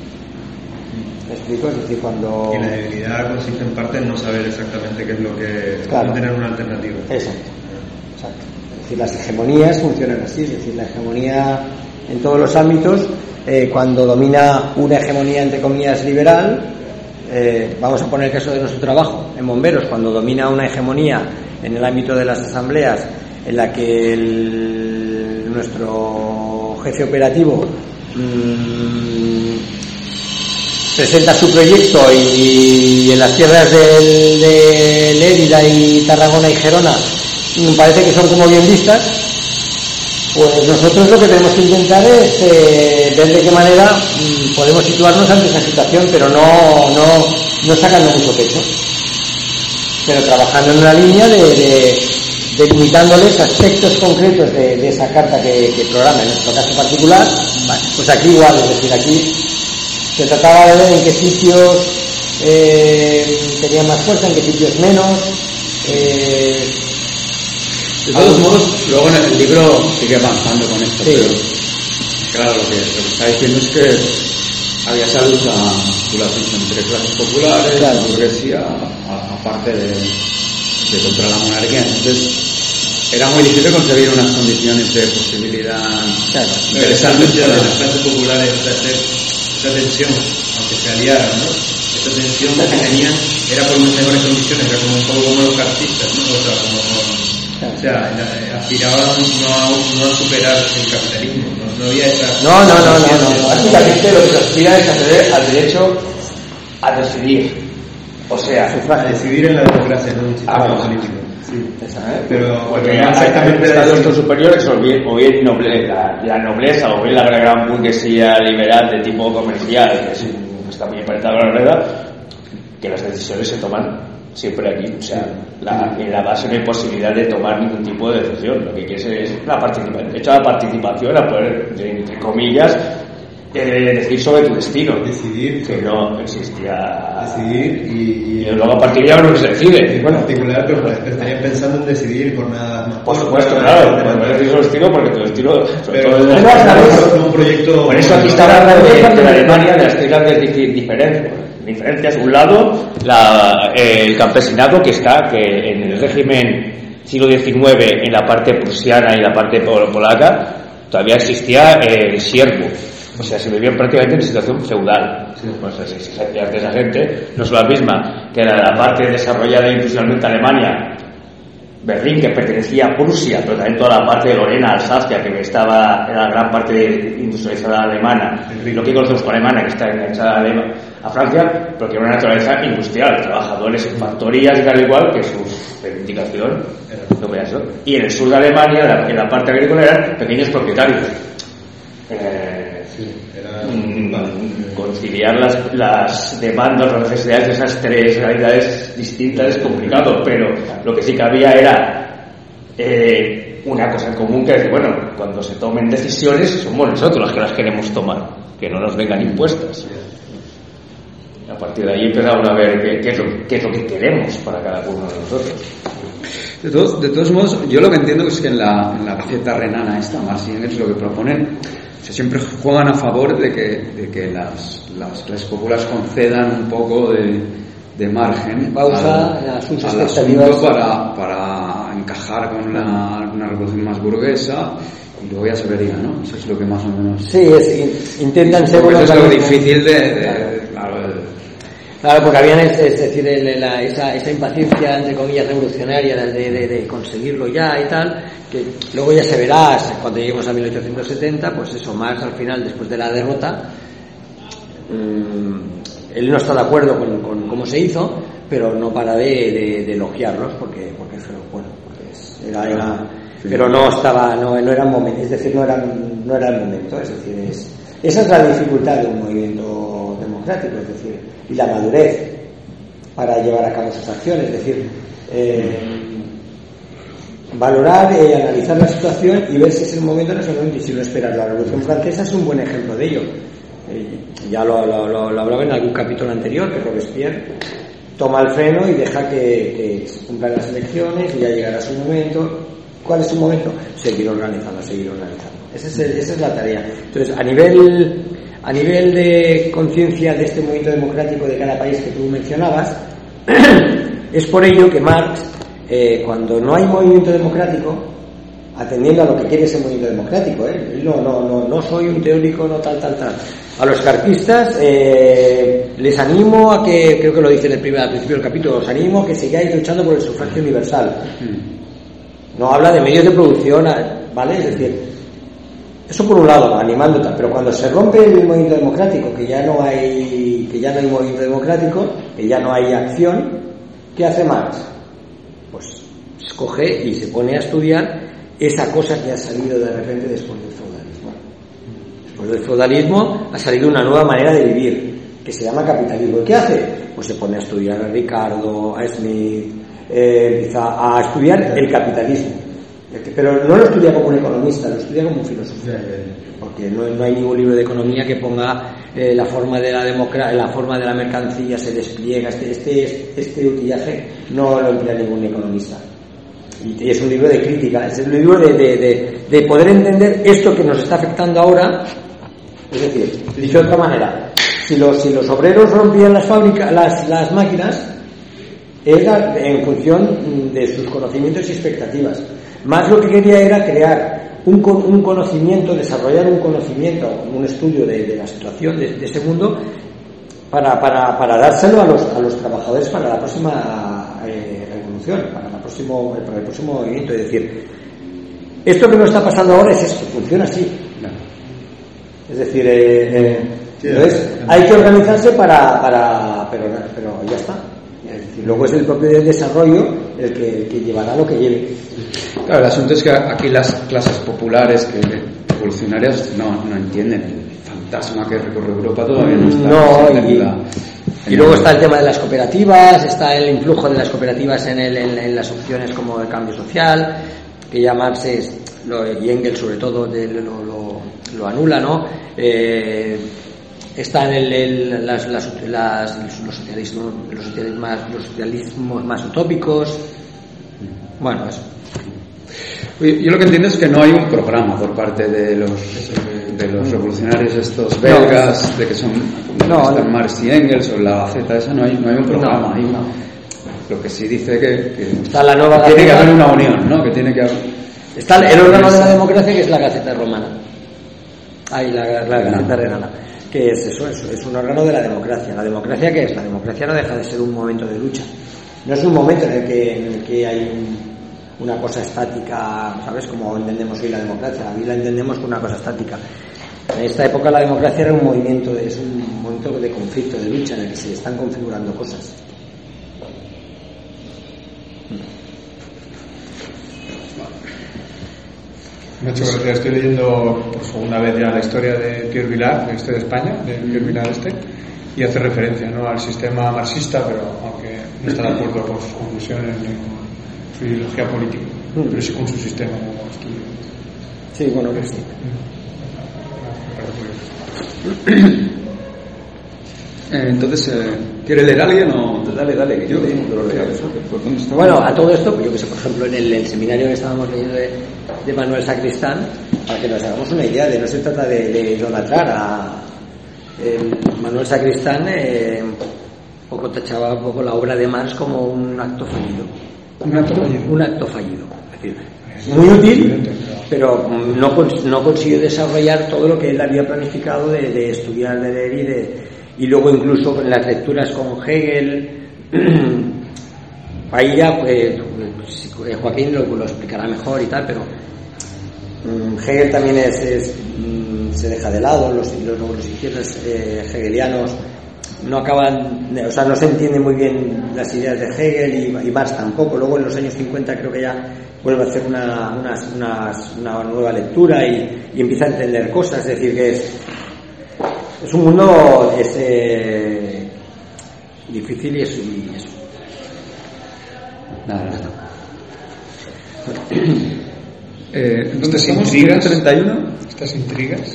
¿Me explico? Es decir, cuando... Y la debilidad consiste en parte en no saber exactamente qué es lo que... Claro. No tener una alternativa. Exacto. Exacto. Es decir, las hegemonías funcionan así, es decir, la hegemonía en todos los ámbitos, eh, cuando domina una hegemonía entre comillas liberal, eh, vamos a poner el caso de nuestro trabajo en bomberos, cuando domina una hegemonía en el ámbito de las asambleas en la que el, nuestro jefe operativo mmm, presenta su proyecto y, y en las tierras del, de Lérida y Tarragona y Gerona parece que son como bien vistas, pues nosotros lo que tenemos que intentar es eh, ver de qué manera mmm, podemos situarnos ante esa situación, pero no, no, no sacando mucho pecho, pero trabajando en una línea de, de, delimitándoles aspectos concretos de, de esa carta que, que programa en nuestro caso particular. Vale, pues aquí igual, es decir, aquí se trataba de ver en qué sitios eh, tenían más fuerza, en qué sitios menos. Eh, de todos modos, luego en el libro sigue avanzando con esto, sí. Pero claro, lo que, lo que está diciendo es que había esa lucha, tú lo has dicho, entre clases populares, claro. La burguesía, aparte de, de contra la monarquía. Entonces, era muy difícil conseguir unas condiciones de posibilidad claro. interesantes de para las clases populares, hacer esa tensión, aunque se aliaran, ¿no? Esa tensión que tenían era por unas mejores condiciones, era como un poco como los cartistas, ¿no? O sea, como, como, o sea aspiraban no a, no a superar el capitalismo, no, no había esa... No, no, no, no, no. Básicamente lo que se aspira es acceder al derecho a decidir. O sea, a decidir en la democracia, no en un sistema ah, político. Sí, ¿sabes? Pero porque ya exactamente estados superiores o bien, o bien noble, la, la nobleza o bien la gran burguesía liberal de tipo comercial, que es, está muy emparentado a la verdad, que las decisiones se toman siempre aquí, o sea, la, en la base no hay posibilidad de tomar ningún tipo de decisión, lo que quieres es la participación, de hecho la participación a poder, entre comillas, eh, decir sobre tu destino, decidir, que no existía, decidir y, y, y luego a partir de ahora no se decide, en bueno, particular, pero estarían pensando en decidir por nada más. por supuesto, claro, no decidir sobre tu destino porque tu destino, sobre pero todo, no, es un proyecto. por eso aquí está hablando de, de la Alemania de las tres grandes diferencias. Diferencias, un lado, la, eh, el campesinado que está, que en el régimen siglo diecinueve, en la parte prusiana y la parte pol- polaca, todavía existía eh, el siervo. O sea, se vivía prácticamente en situación feudal. Sí. Pues las exigencias de esa gente no son la misma que la, la parte desarrollada industrialmente Alemania. Berlín, que pertenecía a Prusia, pero también toda la parte de Lorena, Alsacia, que estaba en la gran parte industrializada alemana, y lo que conocemos como alemana, que está enganchada a Francia, pero que era una naturaleza industrial, trabajadores en factorías y tal y cual, que su reivindicación no veía eso. Y en el sur de Alemania, en la parte agrícola, eran pequeños propietarios. Eh, sí, era mm, conciliar las, las demandas, las necesidades de esas tres realidades distintas es complicado, pero lo que sí que había era eh, una cosa en común, que es, bueno, cuando se tomen decisiones somos nosotros los que las queremos tomar, que no nos vengan impuestas. A partir de ahí empezamos a ver qué, qué, es, lo, qué es lo que queremos para cada uno de nosotros. De todos, de todos modos, yo lo que entiendo es que en la, en la Gaceta Renana esta, Marx y Engels, lo que proponen, o sea, siempre juegan a favor de que, de que las, las clases populares concedan un poco de, de margen pausa al, a sus al expectativas asunto para, para encajar con la, una revolución más burguesa y luego ya se vería, ¿no? Eso es lo que más o menos... Sí, es, intentan ser... Porque eso es lo difícil de... de, claro. de claro, el, Claro, porque habían, es, es decir, el, la, esa, esa impaciencia, entre comillas, revolucionaria de, de, de conseguirlo ya y tal, que luego ya se verá, cuando lleguemos a mil ochocientos setenta, pues eso, Marx al final, después de la derrota, mmm, él no está de acuerdo con, con cómo se hizo, pero no para de, de, de elogiarlos, porque, porque fue bueno, porque es, era, era sí. Pero no estaba, no, no era el momento, es decir, no era, no era el momento, es decir, es, esa es la dificultad de un movimiento democrático, es decir, y la madurez para llevar a cabo sus acciones, es decir, eh, valorar y eh, analizar la situación y ver si es el momento o no es el momento, y si no esperar. La Revolución Francesa es un buen ejemplo de ello. Eh, ya lo, lo, lo, lo hablaba en algún capítulo anterior, que Robespierre toma el freno y deja que, que se cumplan las elecciones y ya llegará su momento. ¿Cuál es su momento? Seguir organizando, seguir organizando. Esa es, el, esa es la tarea. Entonces, a nivel... A nivel de conciencia de este movimiento democrático de cada país que tú mencionabas, es por ello que Marx, eh, cuando no hay movimiento democrático, atendiendo a lo que quiere ese movimiento democrático, ¿eh? no, no, no, no soy un teórico, no tal, tal, tal. A los cartistas eh, les animo a que, creo que lo dice en el primer, al principio del capítulo, os animo a que sigáis luchando por el sufragio universal. No habla de medios de producción, ¿vale? Es decir, eso por un lado, animando tal, pero cuando se rompe el movimiento democrático, que ya no hay, que ya no hay movimiento democrático, que ya no hay acción, ¿qué hace Marx? Pues escoge y se pone a estudiar esa cosa que ha salido de repente después del feudalismo. Después del feudalismo ha salido una nueva manera de vivir, que se llama capitalismo. ¿Y qué hace? Pues se pone a estudiar a Ricardo, a Smith, eh, empieza a estudiar el capitalismo. Pero no lo estudia como un economista, lo estudia como un filósofo, porque no, no hay ningún libro de economía que ponga eh, la forma de la democracia, la forma de la mercancía se despliega, este, este, este utillaje no lo emplea ningún economista. Y es un libro de crítica, es un libro de, de, de, de poder entender esto que nos está afectando ahora. Es decir, dicho de otra manera, si los, si los obreros rompían las fábricas, las, las máquinas, era en función de sus conocimientos y expectativas. Más lo que quería era crear un, un conocimiento, desarrollar un conocimiento, un estudio de, de la situación de, de ese mundo para, para, para dárselo a los, a los trabajadores para la próxima eh, revolución, para, la próximo, para el próximo movimiento. Es decir, esto que nos está pasando ahora es esto, funciona así. Es decir, eh, eh, entonces hay que organizarse para, para pero, pero ya está. Es decir, luego es el propio desarrollo el que, el que llevará lo que lleve. Claro, el asunto es que aquí las clases populares que revolucionarias no, no entienden el fantasma que recorre Europa, todavía no está. No, y, la, y luego está el tema de las cooperativas, está el influjo de las cooperativas en, el, en, en las opciones como el cambio social, que ya Marx es, lo, y Engels sobre todo de, lo, lo, lo anula, ¿no? Eh, están el, el, las, las, las, los socialismos, los socialismos, los socialismos más utópicos. Bueno, eso. Yo lo que entiendo es que no hay un programa por parte de los de los revolucionarios estos belgas, no, de que son no, están no. Marx y Engels o la Gaceta esa, no hay, no hay un programa. No, hay una, lo que sí dice que, que está la nueva tiene Gaceta, que haber una unión, ¿no? Que tiene que haber, está el órgano de la democracia, que es la Gaceta Romana. Ahí la, la Gaceta Renana. Que es eso, es, es un órgano de la democracia. ¿La democracia qué es? La democracia no deja de ser un momento de lucha. No es un momento en el que, en el que hay un, una cosa estática, ¿sabes? Como entendemos hoy la democracia. La vida la entendemos como una cosa estática. En esta época la democracia era un movimiento, es un momento de conflicto, de lucha, en el que se están configurando cosas. Me ha hecho gracia, estoy leyendo por segunda vez ya la historia de Pierre Vilar, de este de España, de Pierre Vilar este, y hace referencia, ¿no?, al sistema marxista, pero aunque no está de acuerdo con sus conclusiones ni con su ideología política, pero sí con su sistema como estudio. Sí, bueno, que sí. Entonces, eh, ¿quiere leer alguien o...? Dale, dale, que yo leí un dolor de cabeza. Bueno, a todo esto, pues yo que sé, por ejemplo, en el, el seminario que estábamos leyendo de, de Manuel Sacristán, para que nos hagamos una idea de, no se trata de, de idolatrar a eh, Manuel Sacristán, eh, poco tachaba un poco la obra de Marx como un acto fallido. Un acto fallido. Un acto fallido. Es decir, muy útil, pero no, no consiguió desarrollar todo lo que él había planificado de, de estudiar, de leer y de y luego incluso con las lecturas con Hegel. Ahí ya pues, Joaquín lo, lo explicará mejor y tal, pero um, Hegel también es, es um, se deja de lado, los, los, los izquierdos eh, hegelianos no acaban, o sea, no se entiende muy bien las ideas de Hegel y, y Marx tampoco. Luego en los años cincuenta creo que ya vuelve a hacer una, una, una, una nueva lectura y, y empieza a entender cosas, es decir, que es, es un mundo es, eh, difícil y es, y es nada, nada. Eh, ¿Dónde ¿Estas estamos? intrigas? ¿treinta y uno? Estas intrigas.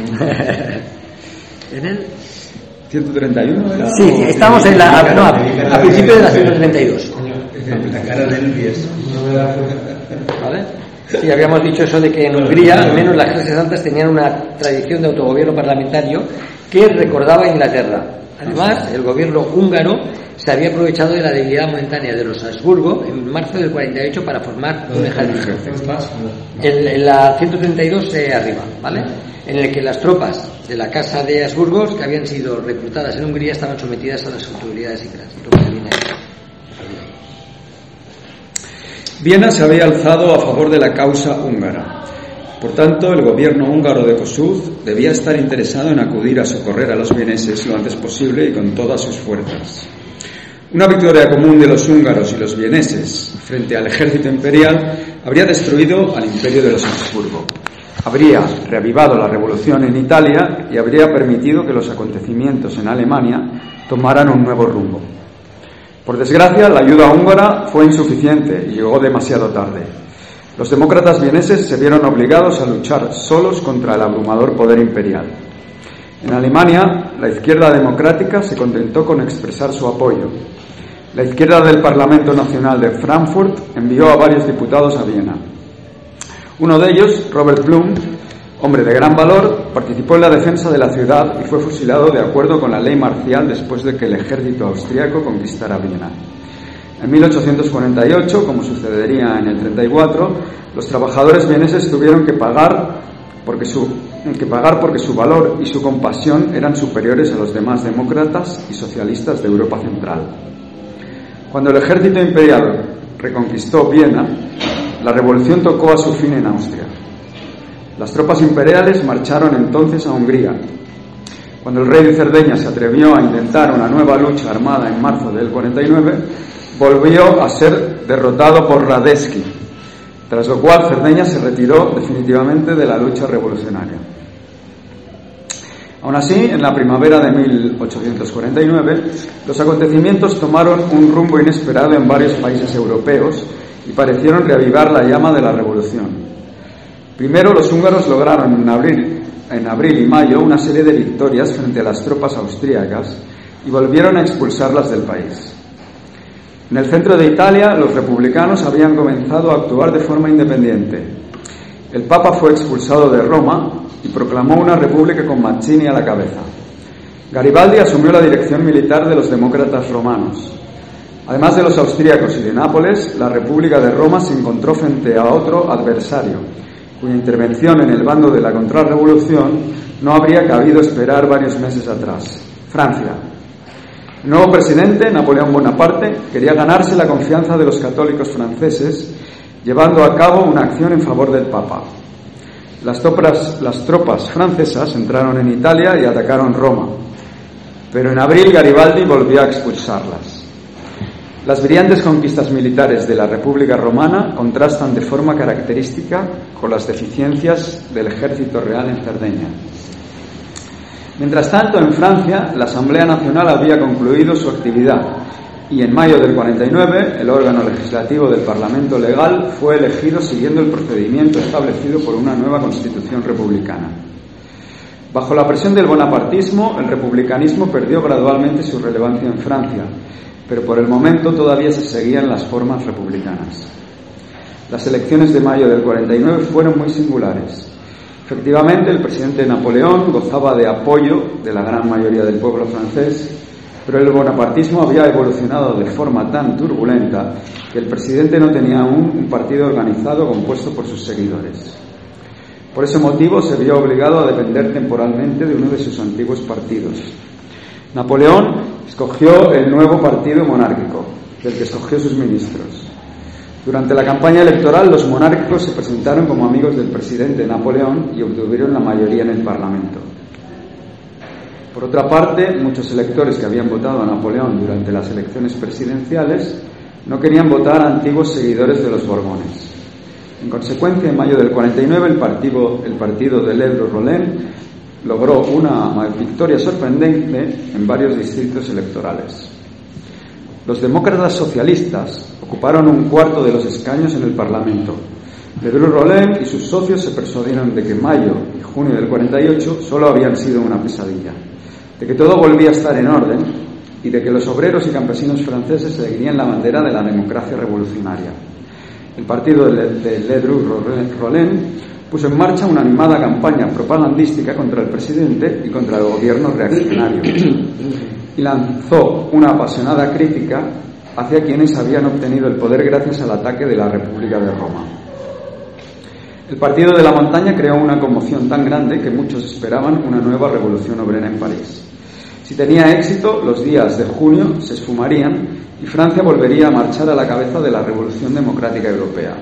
¿En el? ¿ciento treinta y uno era? Sí, estamos en la, no, a, a principio de la ciento treinta y dos. La cara de Elvis. ¿Vale? Sí, habíamos dicho eso de que en Hungría, al menos las clases altas tenían una tradición de autogobierno parlamentario que recordaba a Inglaterra. Además, el gobierno húngaro se había aprovechado de la debilidad momentánea de los Habsburgo en marzo del cuarenta y ocho para formar un ejército. En, en la ciento treinta y dos eh, arriba, ¿vale? En el que las tropas de la casa de Habsburgo que habían sido reclutadas en Hungría estaban sometidas a las autoridades inglesas. Viena se había alzado a favor de la causa húngara. Por tanto, el gobierno húngaro de Kossuth debía estar interesado en acudir a socorrer a los vieneses lo antes posible y con todas sus fuerzas. Una victoria común de los húngaros y los vieneses frente al ejército imperial habría destruido al imperio de los Habsburgo. Habría reavivado la revolución en Italia y habría permitido que los acontecimientos en Alemania tomaran un nuevo rumbo. Por desgracia, la ayuda húngara fue insuficiente y llegó demasiado tarde. Los demócratas vieneses se vieron obligados a luchar solos contra el abrumador poder imperial. En Alemania, la izquierda democrática se contentó con expresar su apoyo. La izquierda del Parlamento Nacional de Frankfurt envió a varios diputados a Viena. Uno de ellos, Robert Blum, hombre de gran valor, participó en la defensa de la ciudad y fue fusilado de acuerdo con la ley marcial después de que el ejército austriaco conquistara Viena. En mil ochocientos cuarenta y ocho, como sucedería en el treinta y cuatro, los trabajadores vieneses tuvieron que pagar porque su, que pagar porque su valor y su compasión eran superiores a los demás demócratas y socialistas de Europa Central. Cuando el ejército imperial reconquistó Viena, la revolución tocó a su fin en Austria. Las tropas imperiales marcharon entonces a Hungría. Cuando el rey de Cerdeña se atrevió a intentar una nueva lucha armada en marzo del cuarenta y nueve, volvió a ser derrotado por Radetzky, tras lo cual Cerdeña se retiró definitivamente de la lucha revolucionaria. Aún así, en la primavera de mil ochocientos cuarenta y nueve, los acontecimientos tomaron un rumbo inesperado en varios países europeos y parecieron reavivar la llama de la revolución. Primero, los húngaros lograron en abril, en abril y mayo una serie de victorias frente a las tropas austríacas y volvieron a expulsarlas del país. En el centro de Italia, los republicanos habían comenzado a actuar de forma independiente. El Papa fue expulsado de Roma y proclamó una república con Mazzini a la cabeza. Garibaldi asumió la dirección militar de los demócratas romanos. Además de los austríacos y de Nápoles, la República de Roma se encontró frente a otro adversario, cuya intervención en el bando de la contrarrevolución no habría cabido esperar varios meses atrás: Francia. El nuevo presidente, Napoleón Bonaparte, quería ganarse la confianza de los católicos franceses, llevando a cabo una acción en favor del Papa. Las tropas, las tropas francesas entraron en Italia y atacaron Roma, pero en abril Garibaldi volvió a expulsarlas. Las brillantes conquistas militares de la República Romana contrastan de forma característica con las deficiencias del ejército real en Cerdeña. Mientras tanto, en Francia, la Asamblea Nacional había concluido su actividad y en mayo del cuarenta y nueve el órgano legislativo del Parlamento Legal fue elegido siguiendo el procedimiento establecido por una nueva Constitución republicana. Bajo la presión del bonapartismo, el republicanismo perdió gradualmente su relevancia en Francia, pero por el momento todavía se seguían las formas republicanas. Las elecciones de mayo del cuarenta y nueve fueron muy singulares. Efectivamente, el presidente Napoleón gozaba de apoyo de la gran mayoría del pueblo francés, pero el bonapartismo había evolucionado de forma tan turbulenta que el presidente no tenía aún un partido organizado compuesto por sus seguidores. Por ese motivo se vio obligado a depender temporalmente de uno de sus antiguos partidos. Napoleón escogió el nuevo partido monárquico, del que escogió sus ministros. Durante la campaña electoral, los monárquicos se presentaron como amigos del presidente Napoleón y obtuvieron la mayoría en el Parlamento. Por otra parte, muchos electores que habían votado a Napoleón durante las elecciones presidenciales no querían votar a antiguos seguidores de los Borbones. En consecuencia, en mayo del cuarenta y nueve, el partido, el partido de Ledru-Rollin logró una victoria sorprendente en varios distritos electorales. Los demócratas socialistas ocuparon un cuarto de los escaños en el Parlamento. Ledru-Rollin y sus socios se persuadieron de que mayo y junio del cuarenta y ocho solo habían sido una pesadilla, de que todo volvía a estar en orden y de que los obreros y campesinos franceses seguirían la bandera de la democracia revolucionaria. El partido de Ledru-Rollin puso en marcha una animada campaña propagandística contra el presidente y contra el gobierno reaccionario y lanzó una apasionada crítica hacia quienes habían obtenido el poder gracias al ataque de la República de Roma. El Partido de la Montaña creó una conmoción tan grande que muchos esperaban una nueva revolución obrera en París. Si tenía éxito, los días de junio se esfumarían y Francia volvería a marchar a la cabeza de la Revolución Democrática Europea.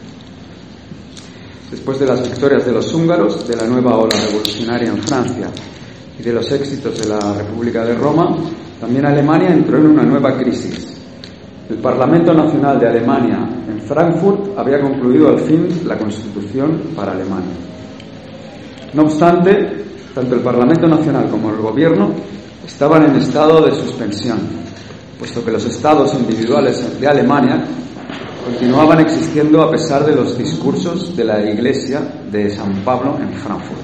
Después de las victorias de los húngaros, de la nueva ola revolucionaria en Francia y de los éxitos de la República de Roma, también Alemania entró en una nueva crisis. El Parlamento Nacional de Alemania en Frankfurt había concluido al fin la Constitución para Alemania. No obstante, tanto el Parlamento Nacional como el Gobierno estaban en estado de suspensión, puesto que los estados individuales de Alemania continuaban existiendo a pesar de los discursos de la Iglesia de San Pablo en Frankfurt.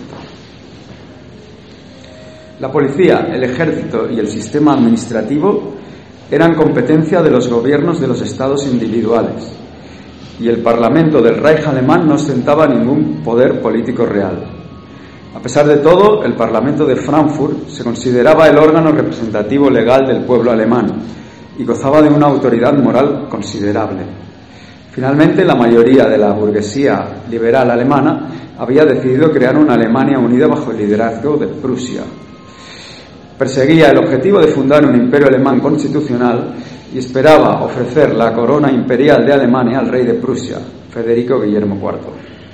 La policía, el ejército y el sistema administrativo eran competencia de los gobiernos de los estados individuales, y el Parlamento del Reich alemán no ostentaba ningún poder político real. A pesar de todo, el Parlamento de Frankfurt se consideraba el órgano representativo legal del pueblo alemán y gozaba de una autoridad moral considerable. Finalmente, la mayoría de la burguesía liberal alemana había decidido crear una Alemania unida bajo el liderazgo de Prusia. Perseguía el objetivo de fundar un imperio alemán constitucional y esperaba ofrecer la corona imperial de Alemania al rey de Prusia, Federico Guillermo cuarto.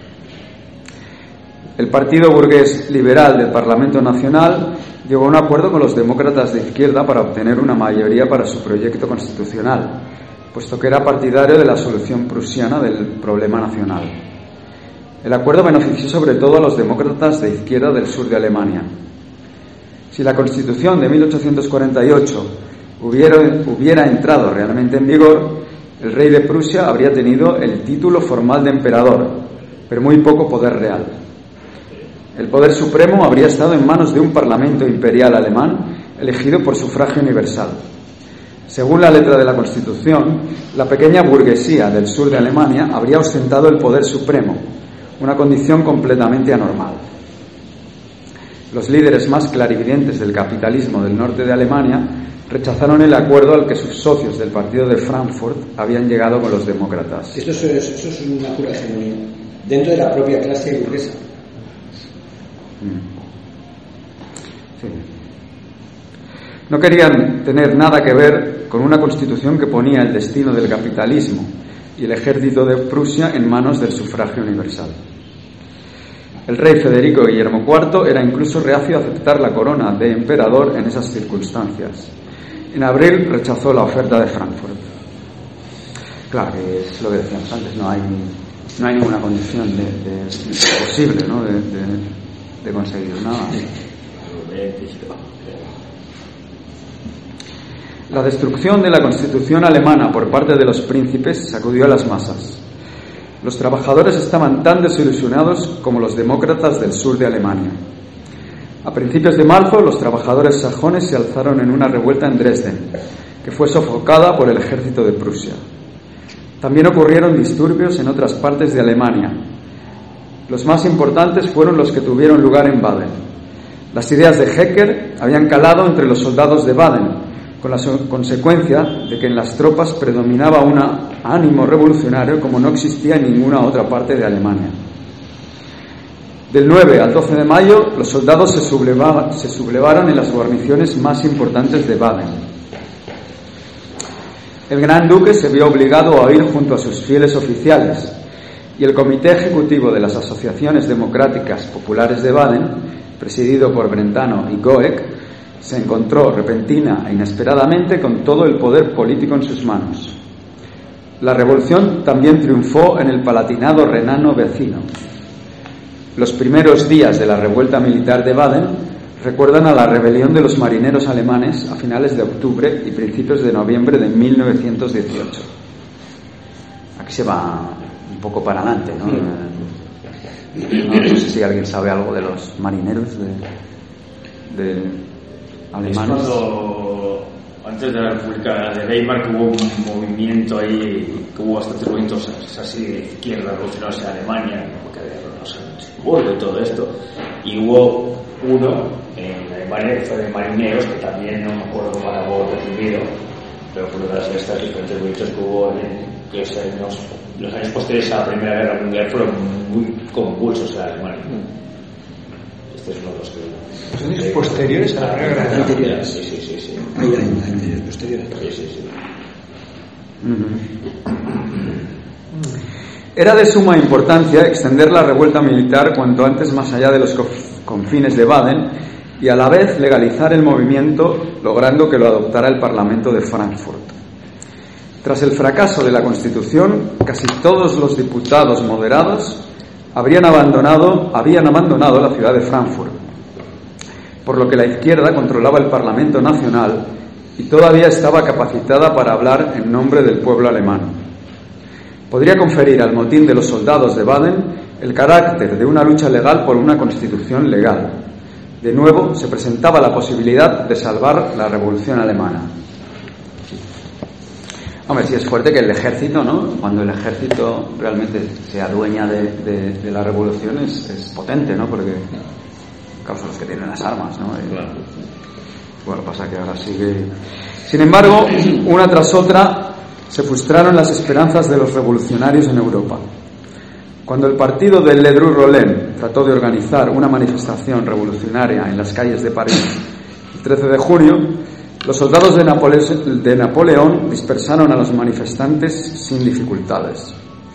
El partido burgués liberal del Parlamento Nacional llegó a un acuerdo con los demócratas de izquierda para obtener una mayoría para su proyecto constitucional, puesto que era partidario de la solución prusiana del problema nacional. El acuerdo benefició sobre todo a los demócratas de izquierda del sur de Alemania. Si la Constitución de mil ochocientos cuarenta y ocho hubiera, hubiera entrado realmente en vigor, el rey de Prusia habría tenido el título formal de emperador, pero muy poco poder real. El poder supremo habría estado en manos de un parlamento imperial alemán elegido por sufragio universal. Según la letra de la Constitución, la pequeña burguesía del sur de Alemania habría ostentado el poder supremo, una condición completamente anormal. Los líderes más clarividentes del capitalismo del norte de Alemania rechazaron el acuerdo al que sus socios del partido de Frankfurt habían llegado con los demócratas. Esto es, esto es una pura hegemonía dentro de la propia clase burguesa. Sí. No querían tener nada que ver con una constitución que ponía el destino del capitalismo y el ejército de Prusia en manos del sufragio universal. El rey Federico Guillermo cuarto era incluso reacio a aceptar la corona de emperador en esas circunstancias. En abril rechazó la oferta de Frankfurt. Claro, que es lo que decíamos antes, no hay, no hay ninguna condición de, de, de posible, ¿no? de, de, de conseguir nada. La destrucción de la Constitución alemana por parte de los príncipes sacudió a las masas. Los trabajadores estaban tan desilusionados como los demócratas del sur de Alemania. A principios de marzo, los trabajadores sajones se alzaron en una revuelta en Dresden, que fue sofocada por el ejército de Prusia. También ocurrieron disturbios en otras partes de Alemania. Los más importantes fueron los que tuvieron lugar en Baden. Las ideas de Hecker habían calado entre los soldados de Baden, con la so- consecuencia de que en las tropas predominaba un ánimo revolucionario como no existía en ninguna otra parte de Alemania. Del nueve al doce de mayo, los soldados se, subleva- se sublevaron en las guarniciones más importantes de Baden. El gran duque se vio obligado a ir junto a sus fieles oficiales, y el comité ejecutivo de las asociaciones democráticas populares de Baden, presidido por Brentano y Goeck, se encontró repentina e inesperadamente con todo el poder político en sus manos. La revolución también triunfó en el Palatinado renano vecino. Los primeros días de la revuelta militar de Baden recuerdan a la rebelión de los marineros alemanes a finales de octubre y principios de noviembre de mil novecientos dieciocho. Aquí se va un poco para adelante, ¿no? No, no sé si alguien sabe algo de los marineros de, de alemanes. Es cuando, antes de la República de Weimar, que hubo un movimiento ahí, que hubo bastantes movimientos así de izquierda revolucionarios en Alemania, porque había los Luxemburgo y todo esto, y hubo uno en Alemania que fue de marineros, que también no me acuerdo cómo acabó recibido, pero por las estas diferentes movimientos que hubo en que los años, los años posteriores a la Primera Guerra Mundial fueron muy convulsos en Alemania. Este es uno de los que... ¿Los años posteriores a la Primera Guerra Mundial? Sí, sí, sí, sí. Hay años posteriores. Sí, sí, sí. Era de suma importancia extender la revuelta militar cuanto antes más allá de los confines de Baden y a la vez legalizar el movimiento, logrando que lo adoptara el Parlamento de Frankfurt. Tras el fracaso de la Constitución, casi todos los diputados moderados habrían abandonado, habían abandonado la ciudad de Frankfurt, por lo que la izquierda controlaba el Parlamento Nacional y todavía estaba capacitada para hablar en nombre del pueblo alemán. Podría conferir al motín de los soldados de Baden el carácter de una lucha legal por una constitución legal. De nuevo, se presentaba la posibilidad de salvar la revolución alemana. Hombre, sí es fuerte que el ejército, ¿no? Cuando el ejército realmente se adueña de, de, de la revolución es, es potente, ¿no? Porque causa los que tienen las armas, ¿no? Y, Claro. bueno, pasa que ahora sigue. Sin embargo, una tras otra se frustraron las esperanzas de los revolucionarios en Europa. Cuando el partido de Ledru Rollin trató de organizar una manifestación revolucionaria en las calles de París el trece de junio, los soldados de, Napole- de Napoleón dispersaron a los manifestantes sin dificultades.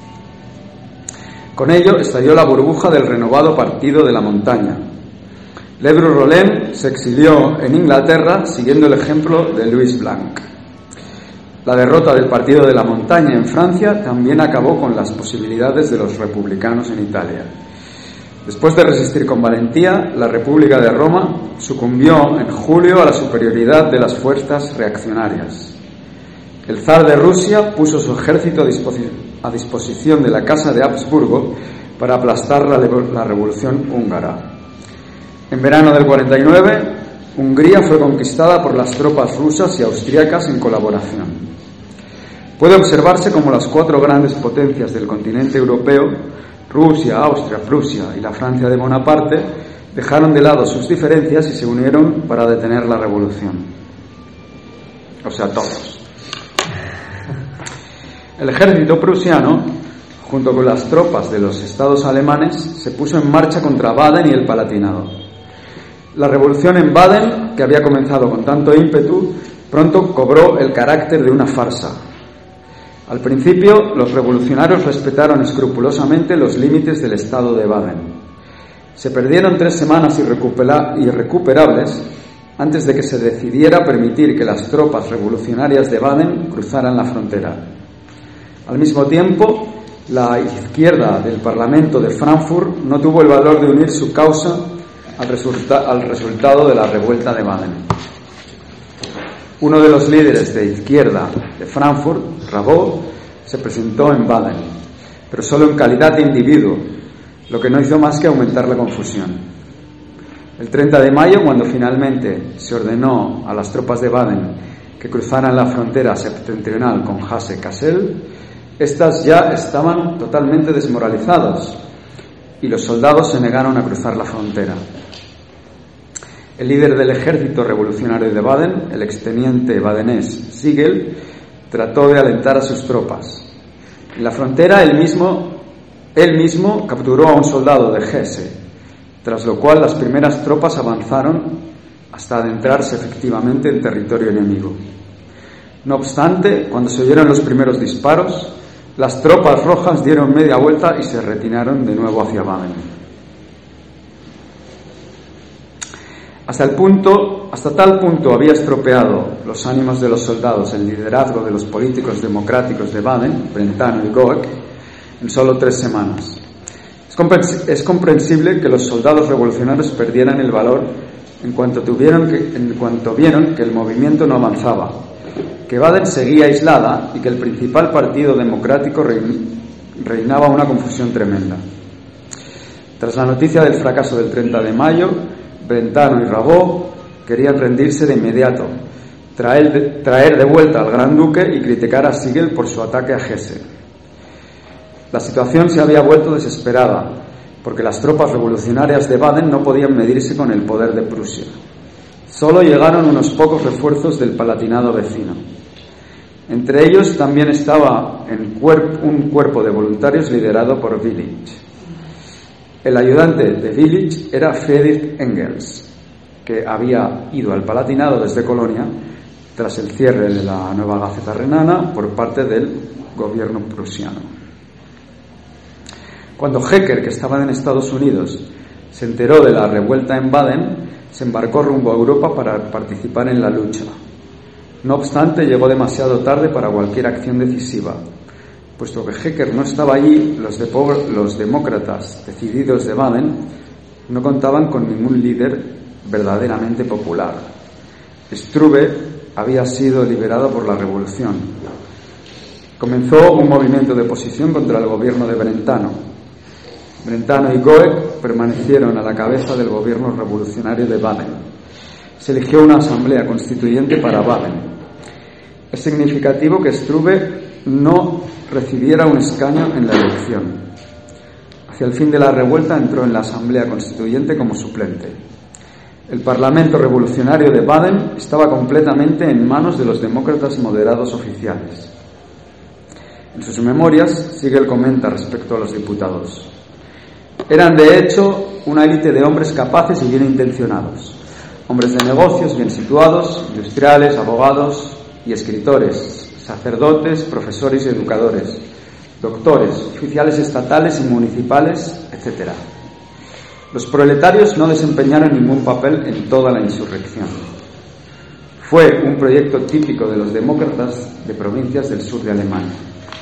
Con ello estalló la burbuja del renovado Partido de la Montaña. Ledru Rollin se exilió en Inglaterra siguiendo el ejemplo de Louis Blanc. La derrota del Partido de la Montaña en Francia también acabó con las posibilidades de los republicanos en Italia. Después de resistir con valentía, la República de Roma sucumbió en julio a la superioridad de las fuerzas reaccionarias. El zar de Rusia puso su ejército a, disposi- a disposición de la Casa de Habsburgo para aplastar la, le- la revolución húngara. En verano del cuarenta y nueve, Hungría fue conquistada por las tropas rusas y austríacas en colaboración. Puede observarse como las cuatro grandes potencias del continente europeo, Rusia, Austria, Prusia y la Francia de Bonaparte, dejaron de lado sus diferencias y se unieron para detener la revolución. O sea, todos. El ejército prusiano, junto con las tropas de los estados alemanes, se puso en marcha contra Baden y el Palatinado. La revolución en Baden, que había comenzado con tanto ímpetu, pronto cobró el carácter de una farsa. Al principio, los revolucionarios respetaron escrupulosamente los límites del estado de Baden. Se perdieron tres semanas irrecupera- irrecuperables antes de que se decidiera permitir que las tropas revolucionarias de Baden cruzaran la frontera. Al mismo tiempo, la izquierda del Parlamento de Frankfurt no tuvo el valor de unir su causa al, resulta- al resultado de la revuelta de Baden. Uno de los líderes de izquierda de Frankfurt, Rabot, se presentó en Baden, pero solo en calidad de individuo, lo que no hizo más que aumentar la confusión. El treinta de mayo, cuando finalmente se ordenó a las tropas de Baden que cruzaran la frontera septentrional con Hesse-Kassel, estas ya estaban totalmente desmoralizados y los soldados se negaron a cruzar la frontera. El líder del ejército revolucionario de Baden, el exteniente badenés Siegel, trató de alentar a sus tropas. En la frontera, él mismo, él mismo capturó a un soldado de Hesse, tras lo cual las primeras tropas avanzaron hasta adentrarse efectivamente en territorio enemigo. No obstante, cuando se oyeron los primeros disparos, las tropas rojas dieron media vuelta y se retiraron de nuevo hacia Baden. Hasta el punto, hasta tal punto había estropeado los ánimos de los soldados el liderazgo de los políticos democráticos de Baden, Brentano y Goeck, en solo tres semanas. Es, compre- es comprensible que los soldados revolucionarios perdieran el valor en cuanto, tuvieron que, en cuanto vieron que el movimiento no avanzaba, que Baden seguía aislada y que el principal partido democrático reinaba una confusión tremenda. Tras la noticia del fracaso del treinta de mayo, Brentano y Rabot querían rendirse de inmediato, traer de, traer de vuelta al Gran Duque y criticar a Siegel por su ataque a Hesse. La situación se había vuelto desesperada, porque las tropas revolucionarias de Baden no podían medirse con el poder de Prusia. Solo llegaron unos pocos refuerzos del Palatinado vecino. Entre ellos también estaba en cuerp- un cuerpo de voluntarios liderado por Willich. El ayudante de Willich era Friedrich Engels, que había ido al Palatinado desde Colonia tras el cierre de la nueva Gaceta renana por parte del gobierno prusiano. Cuando Hecker, que estaba en Estados Unidos, se enteró de la revuelta en Baden, se embarcó rumbo a Europa para participar en la lucha. No obstante, llegó demasiado tarde para cualquier acción decisiva. Puesto que Hecker no estaba allí, los, de los demócratas decididos de Baden no contaban con ningún líder verdaderamente popular. Struve había sido liberado por la revolución. Comenzó un movimiento de oposición contra el gobierno de Brentano. Brentano y Goeck permanecieron a la cabeza del gobierno revolucionario de Baden. Se eligió una asamblea constituyente para Baden. Es significativo que Struve no recibiera un escaño en la elección. Hacia el fin de la revuelta entró en la asamblea constituyente como suplente. El Parlamento revolucionario de Baden estaba completamente en manos de los demócratas moderados oficiales. En sus memorias, Siegel comenta respecto a los diputados: eran de hecho una élite de hombres capaces y bien intencionados, hombres de negocios bien situados, industriales, abogados y escritores, sacerdotes, profesores y educadores, doctores, oficiales estatales y municipales, etcétera. Los proletarios no desempeñaron ningún papel en toda la insurrección. Fue un proyecto típico de los demócratas de provincias del sur de Alemania.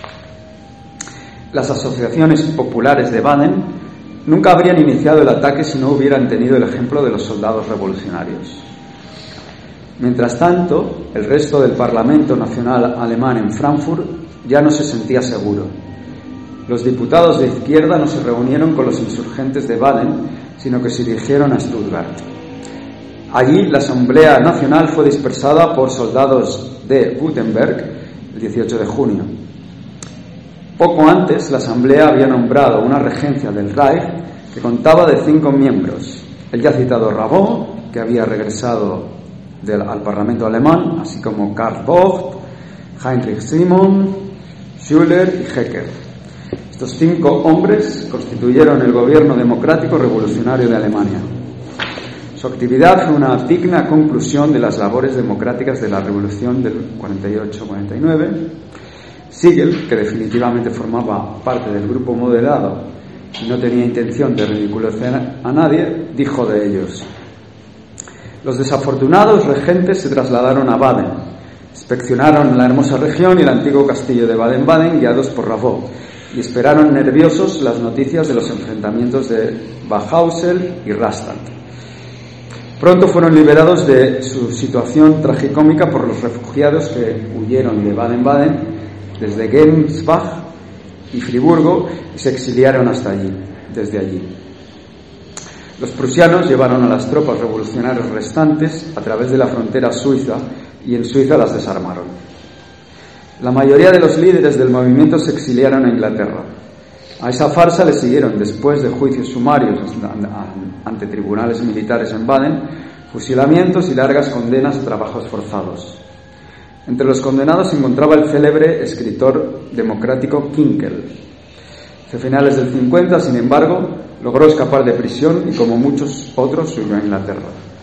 Las asociaciones populares de Baden nunca habrían iniciado el ataque si no hubieran tenido el ejemplo de los soldados revolucionarios. Mientras tanto, el resto del Parlamento Nacional alemán en Frankfurt ya no se sentía seguro. Los diputados de izquierda no se reunieron con los insurgentes de Baden, sino que se dirigieron a Stuttgart. Allí, la Asamblea Nacional fue dispersada por soldados de Württemberg el dieciocho de junio. Poco antes, la Asamblea había nombrado una regencia del Reich que contaba de cinco miembros: el ya citado Rabot, que había regresado del, al Parlamento alemán, así como Karl Vogt, Heinrich Simon, Schüller y Hecker. Estos cinco hombres constituyeron el gobierno democrático revolucionario de Alemania. Su actividad fue una digna conclusión de las labores democráticas de la revolución del cuarenta y ocho cuarenta y nueve. Siegel, que definitivamente formaba parte del grupo moderado y no tenía intención de ridiculizar a nadie, dijo de ellos: los desafortunados regentes se trasladaron a Baden, inspeccionaron la hermosa región y el antiguo castillo de Baden-Baden guiados por Rabot, y esperaron nerviosos las noticias de los enfrentamientos de Bauhausel y Rastatt. Pronto fueron liberados de su situación tragicómica por los refugiados que huyeron de Baden-Baden desde Gensbach y Friburgo y se exiliaron hasta allí, desde allí. Los prusianos llevaron a las tropas revolucionarias restantes a través de la frontera suiza y en Suiza las desarmaron. La mayoría de los líderes del movimiento se exiliaron a Inglaterra. A esa farsa le siguieron, después de juicios sumarios ante tribunales militares en Baden, fusilamientos y largas condenas a trabajos forzados. Entre los condenados se encontraba el célebre escritor democrático Kinkel. Hacia finales del cincuenta, sin embargo, logró escapar de prisión y, como muchos otros, huyó a Inglaterra.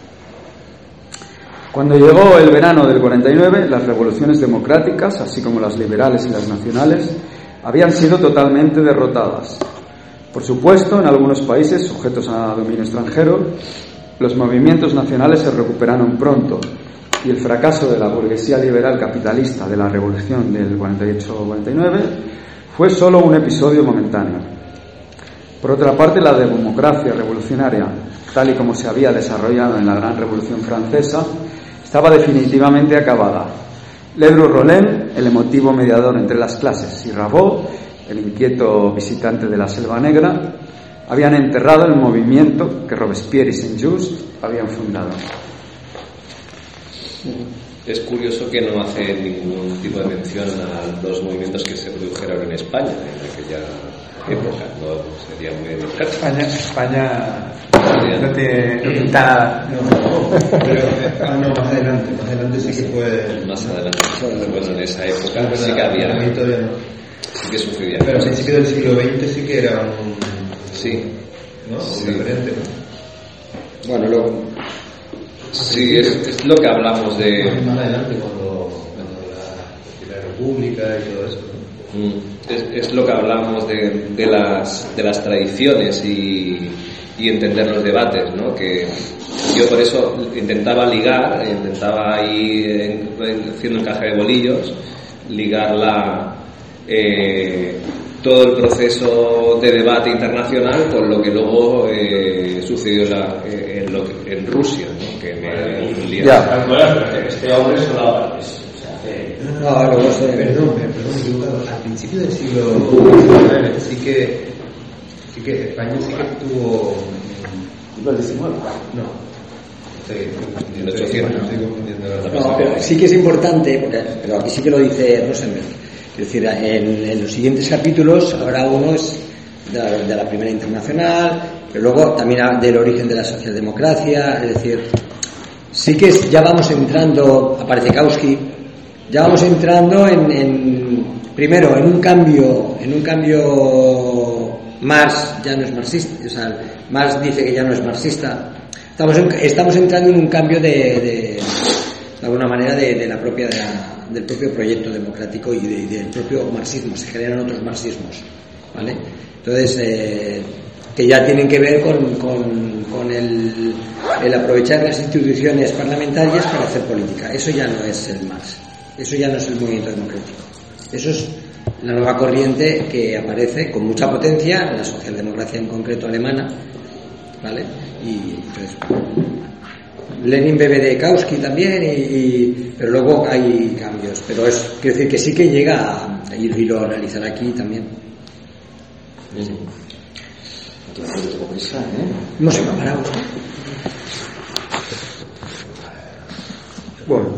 Cuando llegó el verano del cuarenta y nueve, las revoluciones democráticas, así como las liberales y las nacionales, habían sido totalmente derrotadas. Por supuesto, en algunos países sujetos a dominio extranjero, los movimientos nacionales se recuperaron pronto y el fracaso de la burguesía liberal capitalista de la revolución del cuarenta y ocho cuarenta y nueve fue solo un episodio momentáneo. Por otra parte, la democracia revolucionaria, tal y como se había desarrollado en la Gran Revolución Francesa, estaba definitivamente acabada. Ledru Rollin, el emotivo mediador entre las clases, y Rabot, el inquieto visitante de la Selva Negra, habían enterrado el movimiento que Robespierre y Saint-Just habían fundado. Es curioso que no hace ningún tipo de mención a los movimientos que se produjeron en España en aquella época. No sería muy democrático. España, España no te no pinta nada. No, pero ah, no, más adelante, más adelante sí que fue. Más adelante. Bueno, en esa época sí que había. A mí todavía no. Sí que sucedía. Pero a principios del siglo veinte sí que era un. Sí. ¿No? Un Sí. referente. Bueno, luego. Sí, es, es lo que hablamos de. Más adelante, cuando, cuando la, la República y todo eso. ¿no? Mm, Es, es lo que hablamos de, de, las, de las tradiciones y, y entender los debates, ¿no? Que yo por eso intentaba ligar, intentaba ahí haciendo encaje de bolillos, ligar la, eh, todo el proceso de debate internacional con lo que luego eh, sucedió en, la, en, lo que, en Rusia, ¿no? Que me liaba. Ya. Este hombre solo habla de eso. O sea, hace... No, luego se... Perdón, me- perdón, me he equivocado. Al principio del siglo diecinueve sí que, sí que España sí que tuvo. ¿Siglo diecinueve? No. Estoy confundiendo, mil ochocientos. estoy confundiendo la No, pero sí que es importante, porque, pero aquí sí que lo dice Rosenberg. Es decir, en, en los siguientes capítulos habrá unos de la, de la Primera Internacional, pero luego también del origen de la socialdemocracia. Es decir, sí que es, ya vamos entrando, aparece Kautsky, ya vamos entrando en, en primero en un cambio, en un cambio. Marx ya no es marxista, o sea, Marx dice que ya no es marxista. Estamos, en, estamos entrando en un cambio de, de, de alguna manera de, de la propia de la, del propio proyecto democrático y de, del propio marxismo. Se generan otros marxismos, ¿vale? Entonces eh, que ya tienen que ver con, con, con el, el aprovechar las instituciones parlamentarias para hacer política. Eso ya no es el Marx, eso ya no es el movimiento democrático, eso es la nueva corriente que aparece con mucha potencia, la socialdemocracia en concreto alemana, ¿vale? Y entonces Lenin bebe de Kautsky también, y, y, pero luego hay cambios. Pero es quiero decir que sí que llega a ir y lo analizará aquí también. Hemos parado. Bueno,